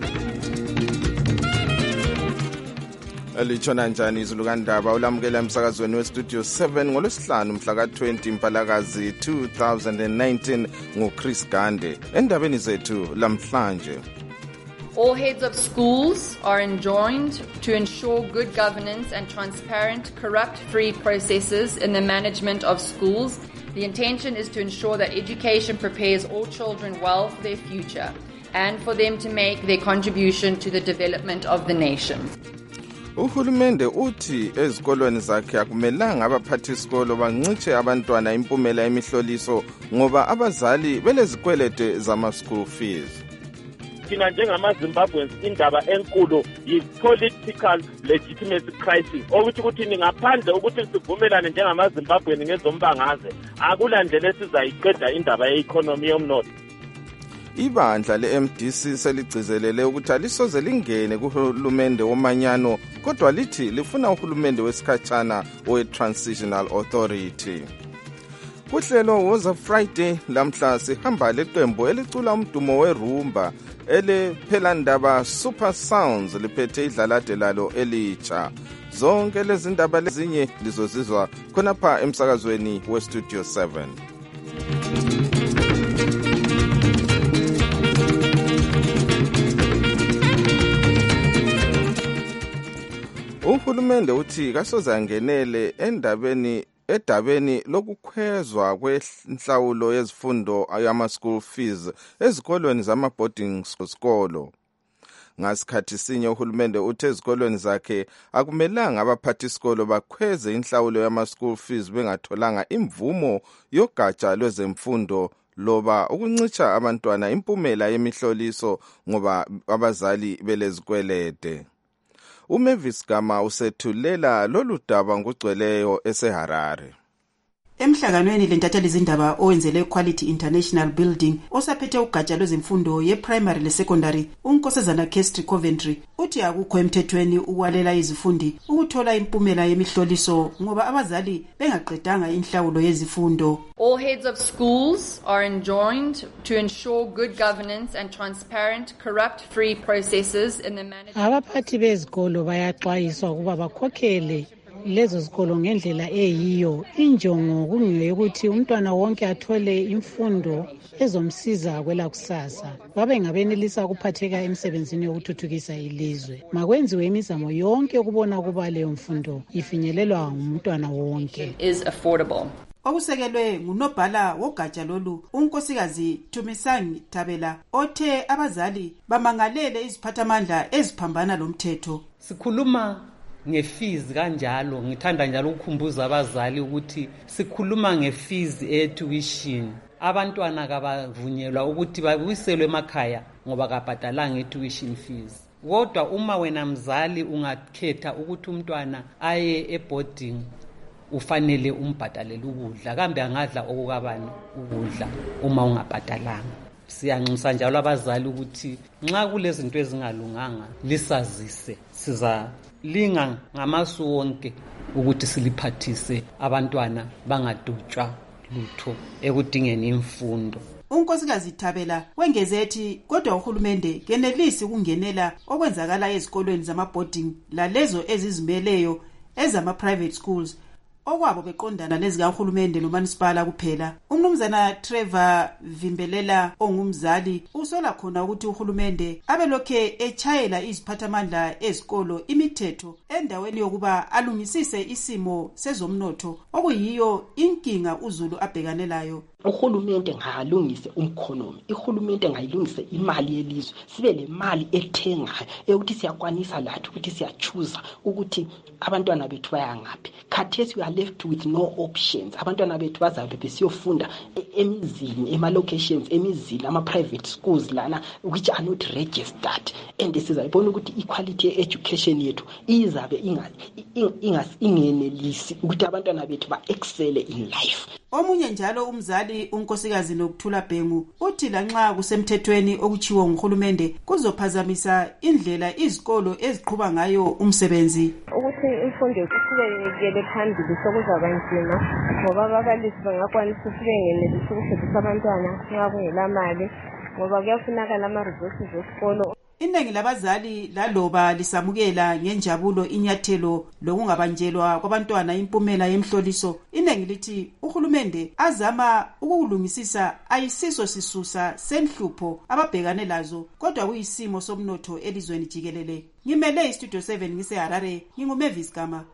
Litshona njani izulu kandaba ulamukela emsakazweni we-Studio seven ngolwesihlanu mhla ka-twenty Mpalakazi two thousand nineteen nguChris Gande. Endabeni zethu lamhlanje. All heads of schools are enjoined to ensure good governance and transparent, corrupt-free processes in the management of schools. The intention is to ensure that education prepares all children well for their future and for them to make their contribution to the development of the nation. Uhulumende uthi ezikolweni zakhe akumelanga abaphathisikolo bancitshe abantwana impumela emihloliso ngoba abazali belezikwelede zama-school fees. Thina njengama-Zimbabweans indaba enkulu yi-political legitimacy crisis okuthi ukuthi ningaphandle ukuthi sivumelane njengama-Zimbabwean ngezombangazwe akulandlela esizayiqeda indaba ye-economy yomnotho. Ibandla le-M D C seligcizelele ukuthi alisoze lingene kuhulumende womanyano kodwa lithi lifuna uhulumende wesikhatshana we-Transitional Authority. Kuhlelo Woza Friday lamhla sihamba leqembu elicula umdumo werumba elephela ndaba Super Sounds liphethe idlalade lalo elitsha. Zonke lezi ndaba lezinye lizozizwa khonapha emsakazweni we-Studio seven. Uhulumende uthi kasoze angenele endabeni edabeni lokukhwezwa kwenhlawulo yezifundo yama-school fees ezikolweni zama-boarding school. Ngasikhathi sinye uhulumende uthe ezikolweni zakhe akumelanga abaphathisikolo bakhweze inhlawulo yama-school fees bengatholanga imvumo yogatsha lwezemfundo loba ukuncitsha abantwana impumela yemihloliso ngoba abazali belezikwelede. uMavis Gama usethulela lolu daba ngugcweleyo eseHarare. Emhlanganweni lentatheli izindaba owenzele Quality International Building osaphethe ugatsha lwezemfundo ye-primary le-secondary uNkosazana Kestri Coventry uthi akukho emthethweni ukwalela izifundi ukuthola impumela yemihloliso ngoba abazali bengaqedanga inhlawulo yezifundo. All heads of schools are enjoined to ensure good governance and transparent, corrupt-free processes in the management. Abaphathi bezikolo bayaxwayiswa ukuba bakhokhele lezo zikolo ngendlela eyiyo. Injongo kungeyokuthi umntwana wonke athole imfundo ezomsiza kwela kusasa. Babe ngabenelisa ukuphatheka emsebenzini yokuthuthukisa ilizwe. Makwenziwe imizamo yonke ukubona ukuba leyo mfundo ifinyelelwa ngumntwana wonke. Is affordable. Okusekelwe ngunobhala wogatsha lolu unkosikazi Thumisangi Tabela othe abazali bamangalele iziphathamandla eziphambana lomthetho. Sikhuluma nge-fees kanjalo ngithanda njalo ukukhumbuza abazali ukuthi sikhuluma nge-fees e-tuition. Abantwana kabavunyelwa ukuthi babuyiselwe emakhaya ngoba kabhadalanga i-tuition fees. Kodwa uma wena mzali ungakhetha ukuthi umntwana aye e-boarding ufanele umbhadalele ukudla kambe angadla okukabani ukudla uma ungabhadalanga. Siyanxusa njalo abazali ukuthi nxa kulezinto ezingalunganga lisazise siza linga ngamasu wonke ukuthi siliphathise abantwana bangadutshwa lutho ekudingeni imfundo. Unkosikazi Tabela wengeze ethi kodwa uhulumende kenelisi ukungenela okwenzakala ezikolweni zama-boarding lalezo ezizimeleyo ezama-private schools okwabo beqondana nezikahulumende nomanisipala kuphela. Umnumzana Trevor Vimbelela ongumzali usola khona ukuthi uhulumende abelokhe echayela iziphathamandla ezikolo imithetho endaweni yokuba alungisise isimo sezomnotho okuyiyo inkinga uZulu abhekanelayo. Uhulumende ngalungise umkhonomi, ihulumende ngayilungise imali yelizwe, sibe le mali ethengayo ukuthi siyakwanisa lathi ukuthi siyachuza ukuthi abantwana bethu bayangaphi. Khathesi we are left with no options. Abantwana bethu bazabe besiyofunda emizini, ema locations, emizini, ama private schools lana which are not registered. And sizayibona ukuthi equality education yethu izabe inga ingenelisi ukuthi abantwana bethu ba excel in life. Omunye njalo umzali unkosikazi Nokuthula Bhengu uthi lanxa kusemthethweni okuchiwo nguhulumende kuzophazamisa indlela izikolo eziqhuba ngayo umsebenzi. Ukuthi imfundo iqhubekele phambili sokuzaba nzima ngoba ababalisi bangakwanisa ukuthi bengenelisi ukufundisa abantwana nxa kungela mali ngoba kuyafunakala ama-resources esikolo. Iningi labazali laloba lisamukela ngenjabulo inyathelo lokungabanjelwa kwabantwana impumela yemhloliso, iningi lithi uhulumende azama ukulungisisa ayisiso sisusa senhlupho ababhekane lazo kodwa kuyisimo somnotho elizweni jikelele. Ngimele iStudio seven ngise Harare, nginguMavis Gama.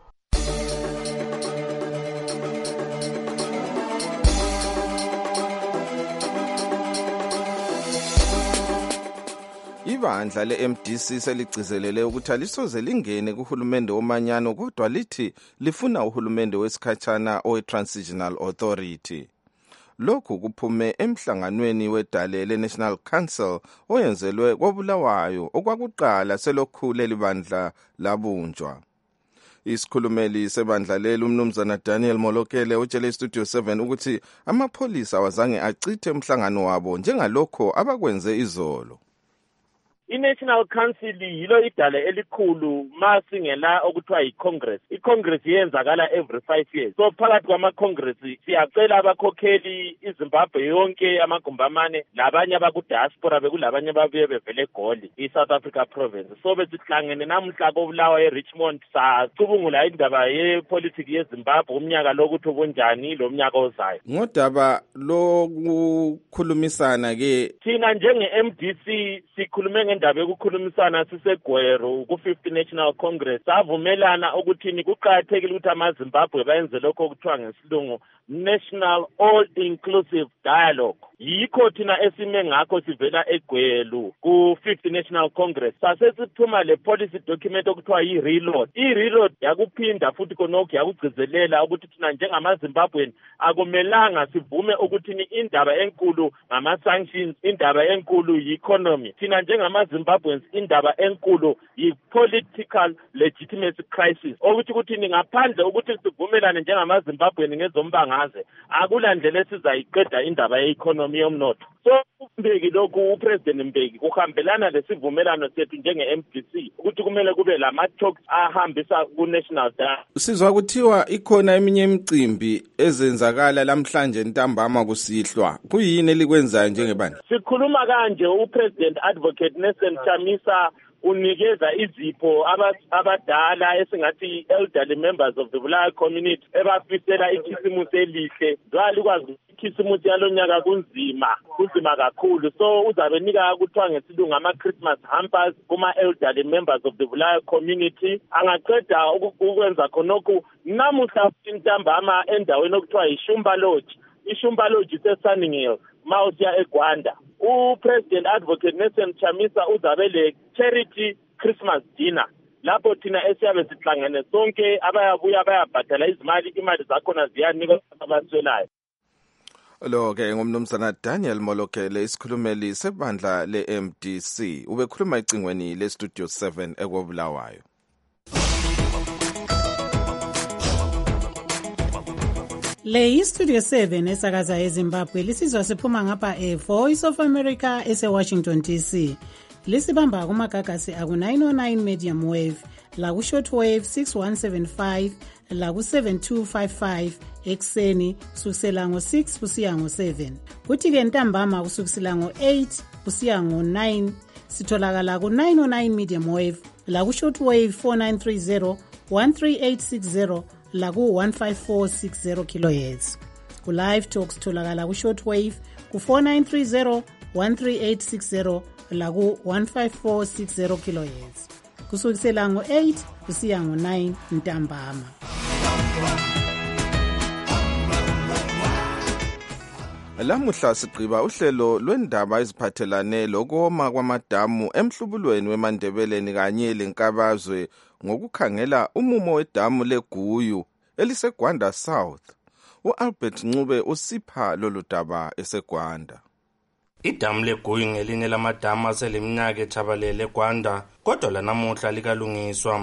Ibandla le-M D C seligcizelele ukuthi alisoze lingene kuhulumende womanyano kodwa lithi lifuna uhulumende wesikhatshana owe-Transitional Authority. Lokhu kuphume emhlanganweni wedale le-National Council oyenzelwe koBulawayo okwakuqala selokhu leli bandla labunjwa. Isikhulumeli sebandla leli umnumzana Daniel Molokele utshele iStudio seven ukuthi amapholisa awazange achithe umhlangano wabo njengalokho abakwenze izolo. I-National Council yilo idale elikhulu masingela okuthiwa yi-Congress. I-Congress yenzakala every five years. So phakathi kwama-Congress siyacela abakhokheli iZimbabwe yonke amagumbi amane labanye abakudiaspora bekulabanye ababuye bevele eGoli i-South Africa province. So besihlangene namuhla koBulawayo eRichmond sacubungula indaba yepolitiki yeZimbabwe umnyaka lokuthi ubunjani lo mnyaka ozayo. Ngodaba lokukhulumisana ke thina njenge-M D C sikhulume indaba yokukhulumisana siseGweru ku-fifth National Congress savumelana ukuthini kuqakathekile ukuthi amaZimbabwe bayenze lokho okuthiwa ngesilungu National All-Inclusive Dialogue. Yikho thina esime ngakho sivela eGweru ku-fifth National Congress sasesiphuma le policy document okuthiwa yi-reload. I-reload yakuphinda futhi konokho yakugcizelela ukuthi thina njengamaZimbabweni akumelanga sivume ukuthini indaba enkulu ngama-sanctions, indaba enkulu yi-economy. Thina njengamaZimbabweans indaba enkulu yi-political legitimacy crisis. Ukuthi kuthini ngaphandle ukuthi sivumelane njengamaZimbabweni ngezombangaze akula ndlela esizayiqeda indaba ye-economy yomnotho. So Mbeki lokhu uPresident Mbeki kuhambelana lesivumelano sethu njenge-M D C ukuthi kumele kube lama-talks ahambisa ku-national dialogue. Sizwa kuthiwa ikhona eminye imicimbi ezenzakala lamhlanje ntambama kusihlwa. Kuyini elikwenzayo njengebandla? Sikhuluma kanje uPresident Advocate Nelson Chamisa unikeza izipho abadala esingathi elderly members of the Bulawayo community ebafisela ikhisimusi elihle. Zwali kwazi ikhisimusi yalonyaka kunzima, kunzima kakhulu. So uzabe nika kuthiwa ngesilungu ama-Christmas hampers kuma-elderly members of the Bulawayo community. Angaqeda ukwenza khonokhu namuhla intambama endaweni okuthiwa yiShumba Lodge. iShumba Lodge iseSunning Hill, mawusiya eGwanda. uPresident Advocate Nelson Chamisa uzabe le charity Christmas dinner lapho thina esiyabe sihlangene sonke abayabuya bayabhadala izimali, imali zakhona ziyanikwa abaswelayo. Lo ke ngumnumzana Daniel Molokele isikhulumeli sebandla le-M D C ubekhuluma icingweni leStudio seven ekobulawayo. Le iStudio seven esakaza eZimbabwe lisizwa siphuma ngapha eVoice of America eseWashington D C. Lisibamba kumagagasi aku nine oh nine medium wave, la ku shortwave six one seven five, la ku seven two five five ekseni kusukisela ngo six kusiya ngo seven. Kuthi ke ntambama kusukisela ngo eight kusiya ngo nine sitholakala ku nine oh nine medium wave, la ku shortwave four nine three zero, one three eight six zero, la ku one five four six zero kilohertz. Ku live talks tholakala ku shortwave ku four nine three zero, one three eight six zero, la ku one five four six zero kilohertz. Kusukisela ngo eight kusiya ngo nine ntambama. Lamuhla sigqiba uhlelo lwendaba eziphathelane lokoma kwamadamu emhlubulweni weMandebeleni kanye lenkabazwe ngokukhangela umumo wedamu leGuyu eliseGwanda South. uAlbert Ncube usipha lolu daba eseGwanda. Idamu leGuyu ngelinye lamadamu aseleminyaka ethabalele eGwanda, kodwa lanamuhla likalungiswa.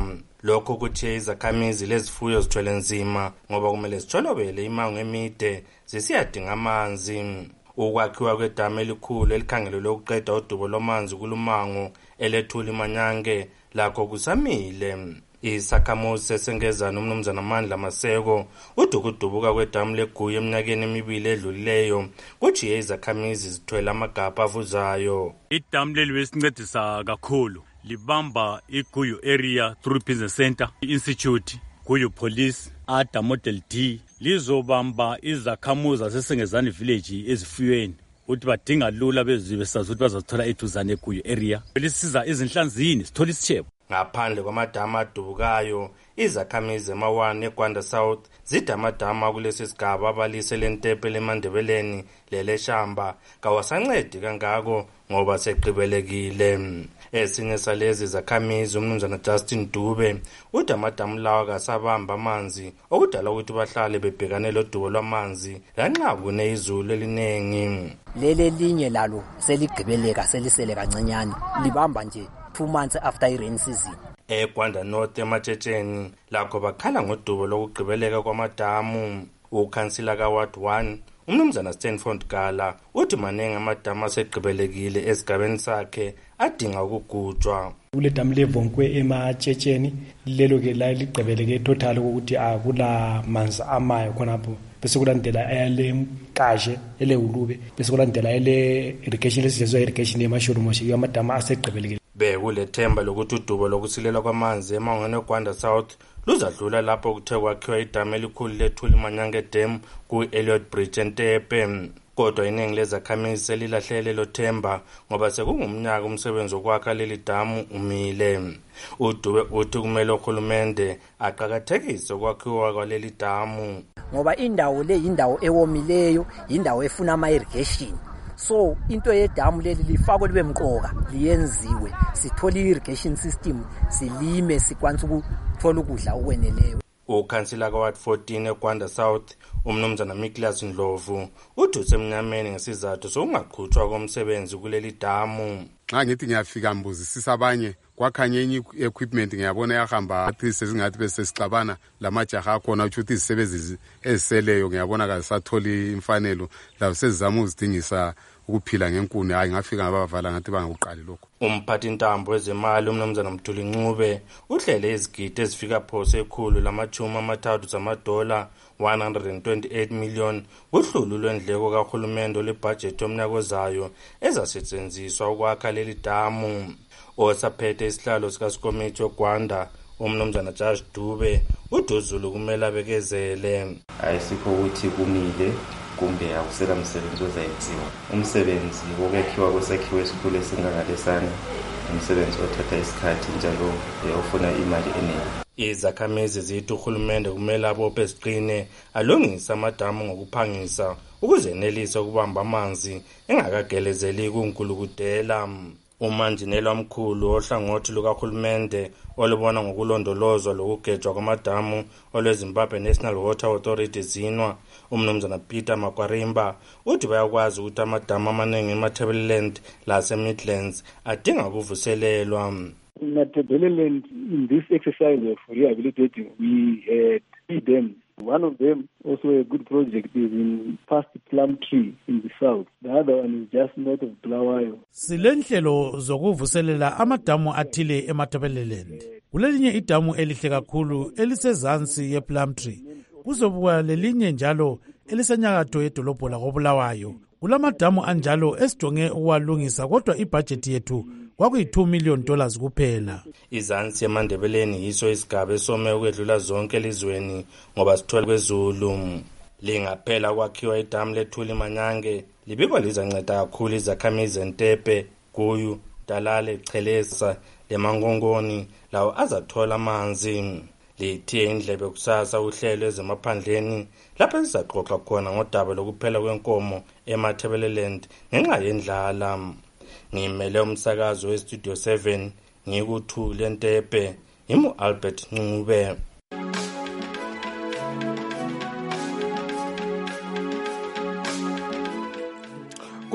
lokho ukuthi izakhamizi lezifuyo zithwele nzima ngoba kumele zitholobele imango emide zisiyadinga amanzi. Ukwakhiwa kwedamu elikhulu elikhangelelwe ukuqeda udubo lwamanzi kulumango elethula imanyange lakho kusamile. Isakhamuzi sesengezana umnumzana Amandla Maseko udukudubuka kwedamu leGuyu eminyakeni emibili edlulileyo kujiye izakhamizi zithwele amagabha avuzayo. Idamu leli besincedisa kakhulu, libamba iGuyu area through business center, institute, Guyu police, Ada model D, lizobamba izakhamuzi zasesengezani village ezifuyweni uthi badinga lula bezibesazi ukuthi bazathola eduzane eGuyu area. Lisiza izinhlanzini sithola isitshebo. Ngaphandle kwamadamu adubukayo, izakhamizi emawane eGwanda South zidamadama kulesi sigaba abalise lentepe leMandebeleni leleshamba kawasancedi kangako ngoba seqibelekile. Esinye salezi zakhamizi umnumzana Justin Dube uthi amadamu lawa kasabamba amanzi okudala ukuthi bahlale bebhekane lodubo lwamanzi lanxa kune izulu elinengi. Lele linye lalo seligqibeleka selisele kancinyane libamba nje two months after i-rain season. EGwanda North ematshetsheni lakho bakhala ngodubo lokugqibeleka kwamadamu. Ukhansila kaWard one umnumzana Stanford Gala uthi manengi amadamu asegqibelekile esigabeni sakhe adinga ukugujwa. Kule damu leVonkwe ematshetsheni lelo ke la ligqibeleke total ukuthi akula manzi amayo khonapho, bese kulandela ele Mkashe ele Ulube, bese kulandela ele irrigation lesizwe irrigation emashurumoshi yamadamu asegqibelekile. Bekule themba lokuthi udubo lokusilela kwamanzi emangweni eGwanda South luzadlula lapho kuthe kwakhiwa idamu elikhulu lethula imanyange dam ku-Elliot Bridge eNtepe. Kodwa iningi lezakhamizi selilahlele lo themba ngoba sekungumnyaka umsebenzi wokwakha leli damu umile. uDube uthi kumele uhulumende aqhakathekise ukwakhiwa kwaleli damu ngoba indawo le indawo ewomileyo, indawo efuna ama-irrigation. So into yedamu leli lifakwe libe mqoka liyenziwe, sithole i-irrigation system, silime sikwanisa ukuthola ukudla okweneleyo. Ukhansila kaWard fourteen eGwanda South umnumzana Miklas Ndlovu uthi usemnyameni ngesizathu sokungaqhutshwa komsebenzi kuleli damu. Xa ngithi ngiyafika mbuzisisa abanye kwakhanye enye equipment ngiyabona yahamba athise singathi bese sixabana lamajaha akhona ukuthi izisebenzi eziseleyo ngiyabona kazisatholi imfanelo la sezizama uzidingisa ukuphila ngenkuni. Hayi ngafika ngabavala ngathi bangakuqali lokho. Umphathi intambo wezemali umnumzana Mthuli Ncube uhlele izigidi ezifika phose ekhulu lamachuma amathathu zamadola one hundred twenty-eight million kuhlulu lwendleko kahulumende lebudget yomnyaka ozayo ezasetshenziswa ukwakha leli damu. Osaphethe isihlalo sikasikomiti yoGwanda umnumzana Josh Dube uDuzulu kumele abekezele. Ayisikho ukuthi kumile kumbe akusela umsebenzi ozayenziwa. Umsebenzi wokwakhiwa kwesakhiwo esikhulu esingangalesana umsebenzi othatha isikhathi njalo ofuna imali eningi. Izakhamizi zithi uhulumende kumele abophe isiqine alungise amadamu ngokuphangisa ukuze enelise ukubamba amanzi engakagelezeli kunkulukudela. Umanjinela omkhulu ohlangothi lukahulumende olubona ngokulondolozwa lokugejwa kwamadamu olweZimbabwe National Water Authority zinwa umnumzana Peter Makwarimba uthi bayakwazi ukuthi amadamu amaningi eMatabeleland lase-Midlands adinga ukuvuselelwa. Matabeleland, in this exercise of rehabilitating, we had three dams. One of them, also a good project, is in past Plumtree in the south. The other one is just north of Bulawayo. Silenhlelo zokuvuselela amadamu athile eMatabeleland. Kulelinye idamu elihle kakhulu elisezansi yePlumtree. Kuzobuka lelinye njalo elisenyakatho yedolobho lakoBulawayo. Kulamadamu anjalo esijonge ukwalungisa kodwa ibudget yethu kwakuyi-two million dollars kuphela. Izansi eMandebeleni yiso isigaba esome ukwedlula zonke elizweni ngoba sithola kwezulu. Lingaphela kwakhiwa idamu lethula imanyange libikwa lizanceda kakhulu izakhamizi eNtepe, Guyu, Dalale, Chelesa leMangongoni lawo azathola amanzi. Lithiye indlebe kusasa uhlelo ezemaphandleni lapho sizaxoxa khona ngodaba lokuphela kwenkomo eMatabeleland ngenxa yendlala. Ngimele umsakazo weStudio seven ngikuthule eNtepe yimu Albert Ncube.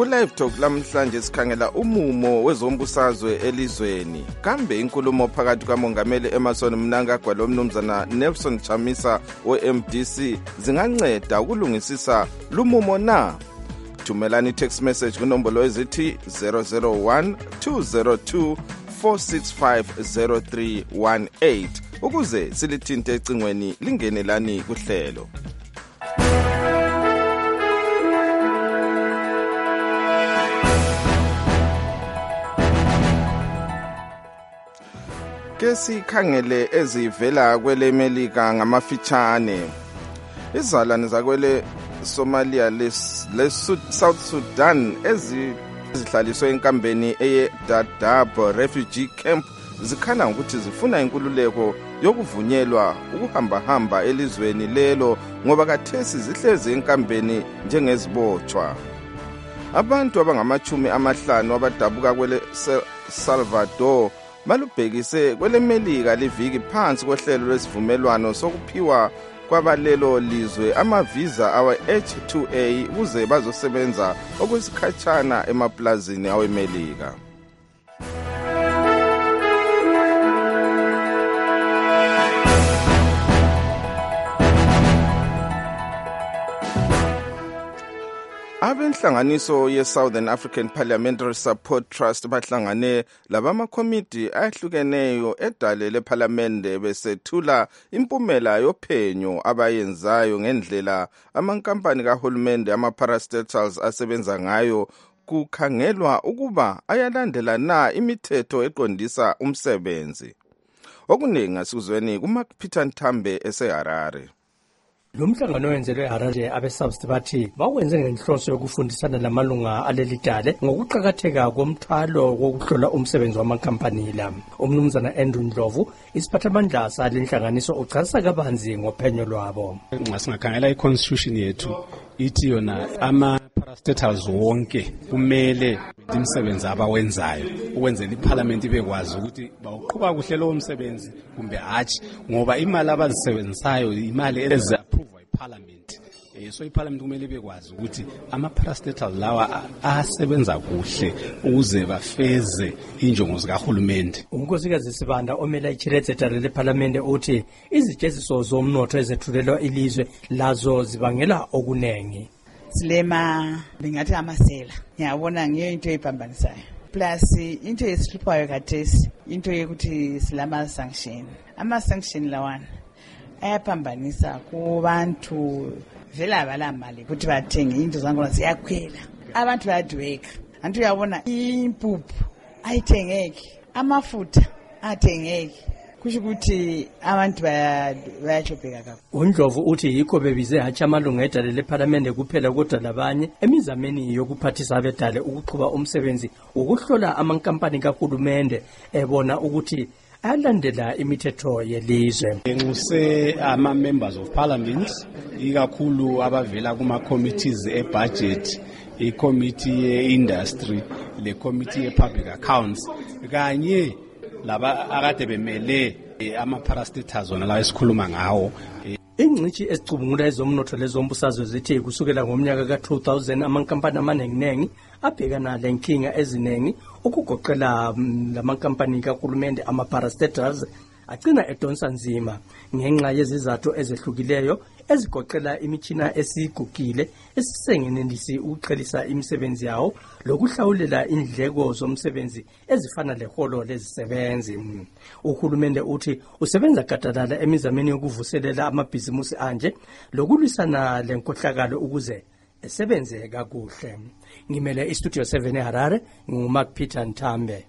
Ku-Live Talk lamhlanje sikhangela umumo wezombusazwe elizweni. Kambe inkulumo phakathi kaMongameli Emmerson Mnangagwa lomnumzana Nelson Chamisa we-M D C zinganceda ukulungisisa lumumo na? Thumelani text message kunombolo ezithi zero zero one two zero two four six five zero three one eight ukuze silithinte ecingweni lingenelani kuhlelo. Ke sikhangele ezivela kwele Melika ngamafitshane. Izalwane zakwele Somalia le South Sudan ezihlaliswe enkambeni eye Dadaab refugee camp zikhana ukuthi zifuna inkululeko yokuvunyelwa ukuhamba hamba elizweni lelo ngoba kathesi zihlezi enkambeni njengezibotshwa. Abantu abangamachumi amahlanu abadabuka kwele Salvador malubhekise kwele Melika liviki phansi kohlelo lwesivumelwano sokuphiwa kwabalelo lizwe amavisa awe H two A ukuze bazosebenza okwesikhatshana emaplazini aweMelika. Abenhlanganiso ye-Southern African Parliamentary Support Trust bahlangane labamakomiti ahlukeneyo edale lephalamende besethula impumela yophenyo abayenzayo ngendlela amankampani kahulumende ama-parastatals asebenza ngayo kukhangelwa ukuba ayalandela na imithetho eqondisa umsebenzi. Okuningi asikuzweni kuMark Peter Nthambe eseHarare. Lo mhlangano wenzelwe eHarare abe-Subs bathi bawenze ngenhloso yokufundisana lamalunga alelidale ngokuqakatheka komthwalo wokuhlola umsebenzi wamankampani la. Umnumzana Andrew Ndlovu isiphathamandla salenhlanganiso uchazisa kabanzi ngophenyo lwabo. Ngasingakhangela i-constitution yethu ithi yona ama-parastatals wonke kumele imsebenzi abawenzayo ukwenzela iparliament ibekwazi ukuthi bawuqhuba kuhle lo umsebenzi kumbe hatshi ngoba imali abazisebenzisayo imali ezi-approve iparliament. Eh so iparliament kumele bekwazi ukuthi ama-parastatal lawa asebenza kuhle ukuze bafeze injongo zikahulumende. Unkosikazi Sibanda omela iChirethe leParliament uthi izijeziso zomnotho ezethulelwa ilizwe lazo zibangela okunengi. Silema bingathi amasela ngiyabona ngiyo into epambanisayo plus into esihluphayo kathesi into yokuthi silama sanction ama sanction lawana ayapambanisa kubantu vela balamali ukuthi bathenge into zangona ziyakhwela abantu bayadweka antu uyabona impuphu ayithengeki amafutha athengeki kusho ukuthi abantu bayachopeka kakhulu. uNdlovu uthi yikho bebize hatsha amalunga edale leParliament kuphela kodwa labanye emizameni yokuphathisa abedale ukuqhuba umsebenzi ukuhlola amankampani kahulumende ebona ukuthi alandela imithetho yelizwe. Nguse ama members of parliament ikakhulu abavela kuma committees e-budget, i-committee ye-industry, le committee ye-public accounts kanye laba akade bemele ama-parastatals zona la esikhuluma ngawo. Ingcithi esicubungula ezomnotho lezombusazwe zithi kusukela ngomnyaka ka two thousand amankampani amanenginengi abhekana lenkinga ezinengi ukugoqela lamankampani kahulumende ama-parastatals agcina edonsa nzima ngenxa yezizathu ezehlukileyo ezigoqela imitshina esigugile esisengenelisi ukuqhelisa imisebenzi yawo lokuhlawulela indleko zomsebenzi ezifana leholo lezisebenzi. Uhulumende uthi usebenza gadalala emizameni yokuvuselela amabhizimusi anje lokulwisana lenkohlakalo ukuze esebenze kakuhle. Ngimele iStudio seven eHarare nguMark Peter Nthambe.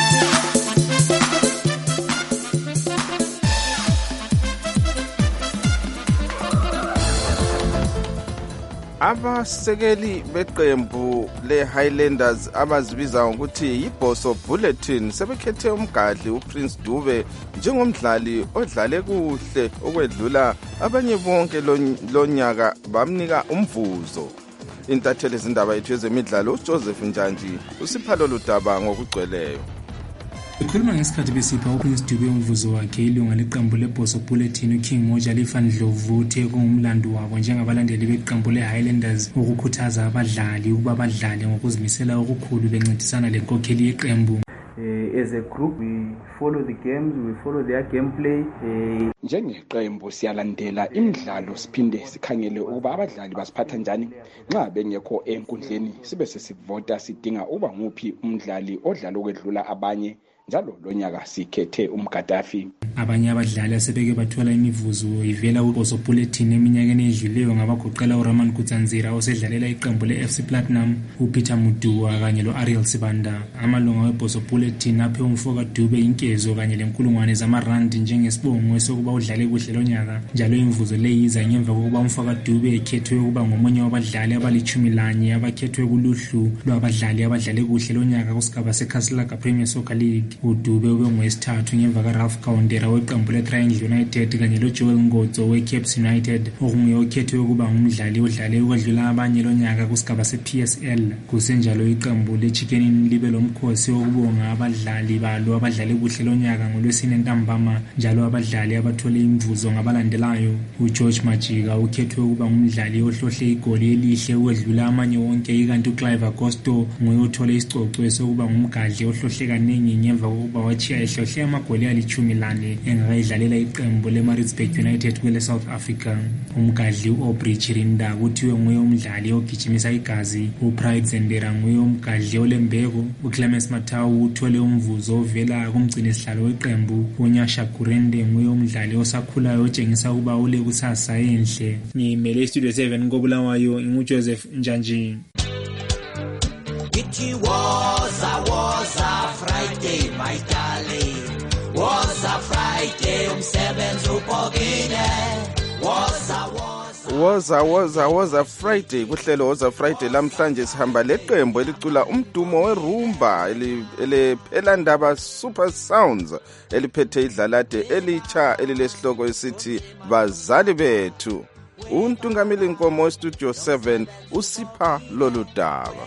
Abasekeli beqembu le-Highlanders abazibiza ngokuthi yiBoso Bulletin sebekhethe umgadli uPrince Dube njengomdlali odlale kuhle okwedlula abanye bonke lonyaka bamnika umvuzo. Intatheli izindaba yethu ezemidlalo uJoseph Njanji usiphalo ludaba ngokugcweleyo. Ekhuluma ngesikhathi besipha uPrince Dube umvuzo wakhe, ilunga leqembu leBoso Bulletin uKing Moja Lifandlovu uthe kungumlando wabo njengabalandeli beqembu leHighlanders ukukhuthaza abadlali ukuba badlale ngokuzimisela okukhulu bencintisana lenkokheli yeqembu. Uh, as a group we follow the games, we follow their gameplay. Uh, njengeqembu siyalandela imidlalo siphinde sikhangele ukuba abadlali basiphatha njani nxa bengekho enkundleni sibe sesivota sidinga uba nguphi umdlali odlala okwedlula abanye njalo lonyaka sikhethe umGaddafi. Abanye abadlali asebeke bathola imivuzo ivela kuBoso Bulletin eminyakeni edluleyo ngabagoqela uRaman Kutsanzira osedlalela iqembu leF C Platinum, uPeter Muduwa kanye loAriel Sibanda. Amalunga weBoso Bulletin aphe umfoka Dube inkezo kanye lenkulungwane zamarandi njengesibongo sokuba udlale kuhle lonyaka. Njalo imvuzo leyiza ngemva kokuba umfoka Dube ekhethwe ukuba ngomunye wabadlali abalichumi lanye abakhethwe kuluhlu lwabadlali abadlale kuhle lonyaka kusigaba seKhaslaga Premier Soccer League. uDube ube ngowesithathu ngemva kaRalph Kaundera weqembu leTriangle United kanye loJoel Ngodzo weCaps United okunguye okhethwe ukuba ngumdlali odlale ukwedlula abanye lonyaka kusigaba seP S L. Kusenjalo iqembu leChicken libe lomkhosi wokubonga abadlali balo abadlale kuhle lonyaka ngolwesine ntambama, njalo abadlali abathole imvuzo ngabalandelayo. uGeorge Majika ukhethwe ukuba ngumdlali ohlohle igoli elihle ukwedlula amanye wonke, ikanti uClive Agosto nguye othole isicoco sokuba ngumgadli ohlohle kaningi ngemva kokuba wachiya ehlohle amagoli alichumi lane engakayidlalela iqembu leMaritzburg United kwele South Africa. Umgadli uAubrey Chirinda kuthiwe nguye umdlali ogijimisa igazi. uPride Zendera nguye umgadli olembeko. uClemens Mathawu uthole umvuzo ovela kumgcini sihlalo weqembu. uNyasha Kurende nguye umdlali osakhulayo otshengisa ukuba ule kusasa enhle. Ngimele iStudio seven koBulawayo, nguJoseph Njanji. It was a was a Friday, my darling. Was a Friday, umsebenzi ubhokile. Was a was Woza woza woza Friday kuhlelo woza Friday lamhlanje sihamba leqembu elicula umdumo werumba eliphela ndaba Super Sounds eliphethe idlalade elitsha elilesihloko esithi Bazali Bethu. Untungameli Nkomo Studio seven usipha lolu daba.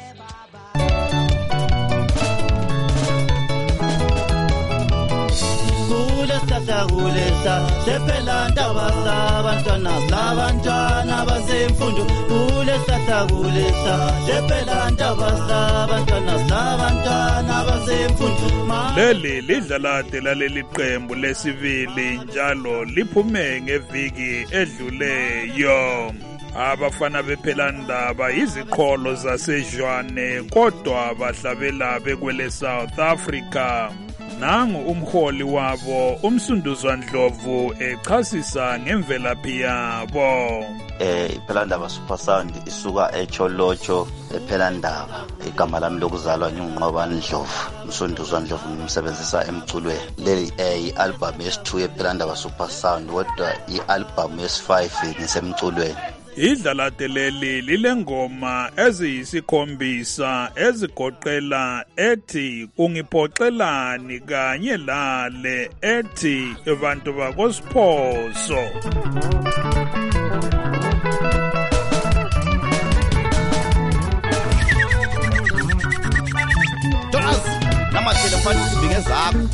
Kulesa kulesa sephela ndaba zabantwana zabantwana basemfundo. Kulesa kulesa sephela ndaba zabantwana zabantwana basemfundo. Leli lidlalade laleli qembu lesivili njalo liphume ngeviki edluleyo. Abafana bephela ndaba iziqholo zasejwane kodwa bahlabela bekwele South Africa. Nangu umholi wabo uMsunduzwa Ndlovu echasisa ngemvelaphi yabo. Eh iphela ndaba Super Sound isuka eCholocho ephela ndaba. Igama lami lokuzalwa ngingqobani Ndlovu. Msunduzwa Ndlovu ngimsebenzisa emculweni. Leli eh ialbum yesi-two yephela ndaba Super Sound kodwa ialbum yesi-five ngisemculweni. Idlalade leli lilengoma eziyisikhombisa ezigoqela ethi ungiphoxelani kanye lale ethi abantu bakosiphoso. Thomas namathele mfana sibinge zakho.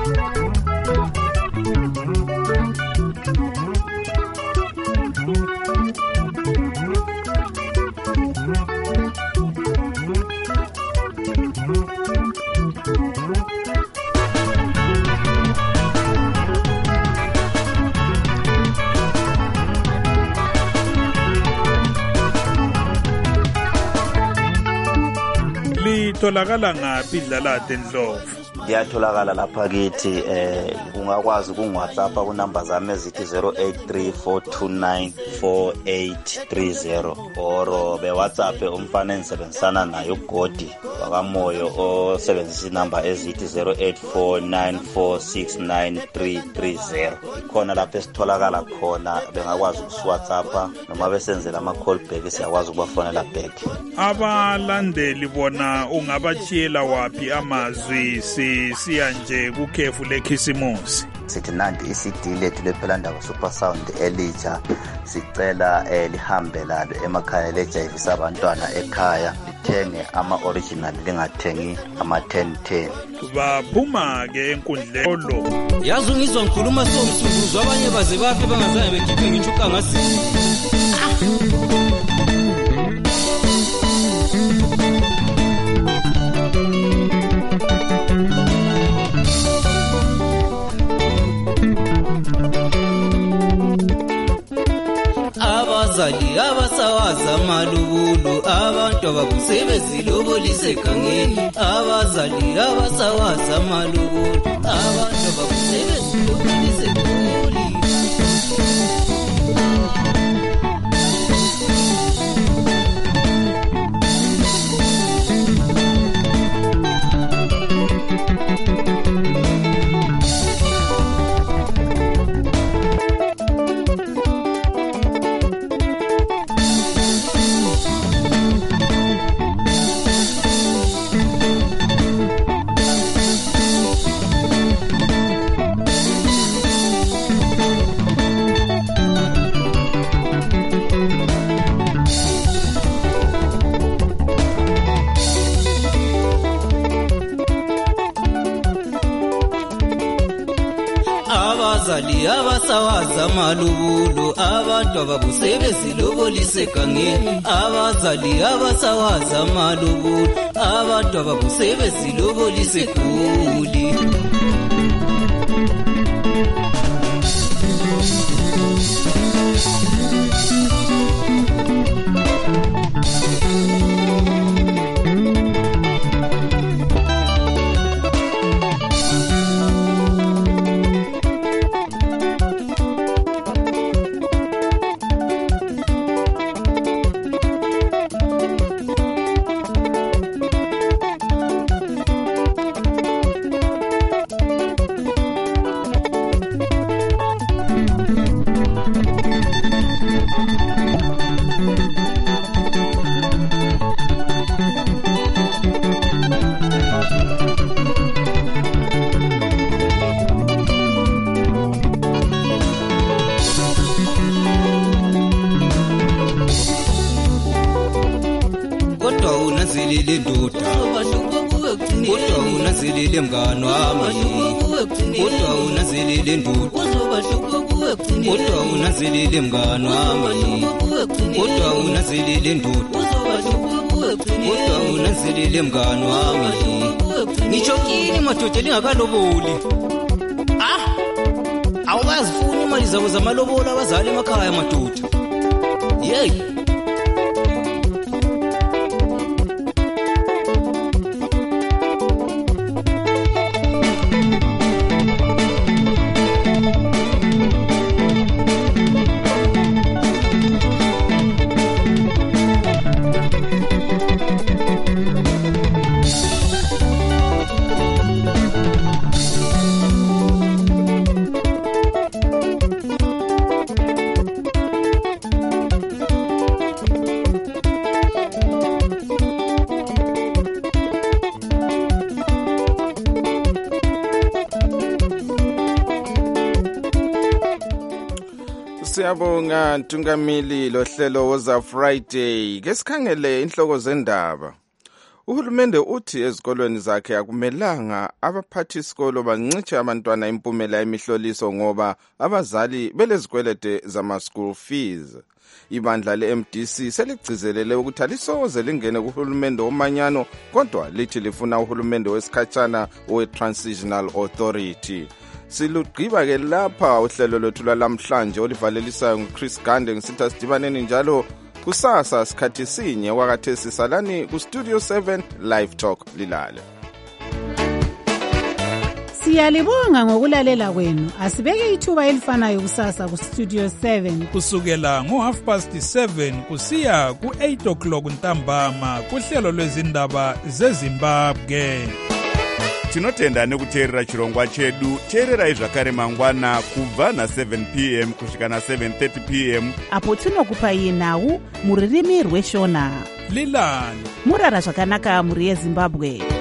Litholakala ngaphi idlalade Ndlovu? Liyatholakala lapha kithi eh ungakwazi ku-WhatsApp ku number zami ezithi zero eight three four two nine four eight three zero or be WhatsApp umfana engisebenzisana naye uGodi wakamoyo osebenzisa inamba ezithi zero eight four nine four six nine three three zero. Ikhona lapho esitholakala khona, bengakwazi ukuwhatsapp noma besenzela ama call back siyakwazi ukubafonela back. Abalandeli bona ungabachiyela wapi amazwi si siya nje kukhefu lekhisimusi? Sithi nandi I C D lethu lephela ndaba Super Sound elitsha sicela eh lihambe lalo emakhaya lejayivisa abantwana ekhaya lithenge ama-original lingathengi ama-ten ten. Baphuma-ke enkundleni lo. Yazi ungizwa ngikhuluma somsunguzwa abanye baze bafe bangazange bekhiphe ngitsho ukangasi. Abazali abasawaza amalubulu abantu ababusebezilobole egangeni. Abazali abasawaza amalubulu abantu ababusebezilobole egangeni. Abazali abasawaza amalubulu abantu ababusebezilobole egangeni. Abazali abasawaza amalubulu abantu ababusebezilobole egangeni. unanzelele ndoda, kodwa unanzelele mngani wami, kodwa unanzelele ndoda, kodwa unanzelele mngani wami, kodwa unanzelele ndoda, kodwa unanzelele mngani wami. Ngichokini madoda lingakaloboli. Ah, awazifuni imali zabo zamalobola abazali emakhaya madoda. Yey. Siyabonga Ntungamili lohlelo woza Friday. Ke sikhangele inhloko zendaba. Uhulumende uthi ezikolweni zakhe akumelanga abaphathi isikolo bancitshe abantwana impumela emihloliso ngoba abazali belezikwelede zama school fees. Ibandla le-M D C seligcizelele ukuthi alisoze lingene kuhulumende womanyano kodwa lithi lifuna uhulumende wesikhatshana we-Transitional Authority. Silugqiba ke lapha uhlelo lwethu lamhlanje olivalelisayo nguChris Gande ngisitha sidibaneni njalo kusasa sikhathi sinye wakathe sisalani ku Studio seven Live Talk lilale. Siyalibonga ngokulalela kwenu. Asibeke ithuba elifanayo kusasa ku Studio seven kusukela ngo half past seven kusiya ku eight o'clock ntambama kuhlelo lwezindaba zeZimbabwe. Tinotenda nekuteerera chirongwa chedu. Teererai zvakare mangwana kubva na seven p m kusvika na seven thirty p m apo tinokupai nhau muririmi rweshona. Lilani murara zvakanaka muri yeZimbabwe.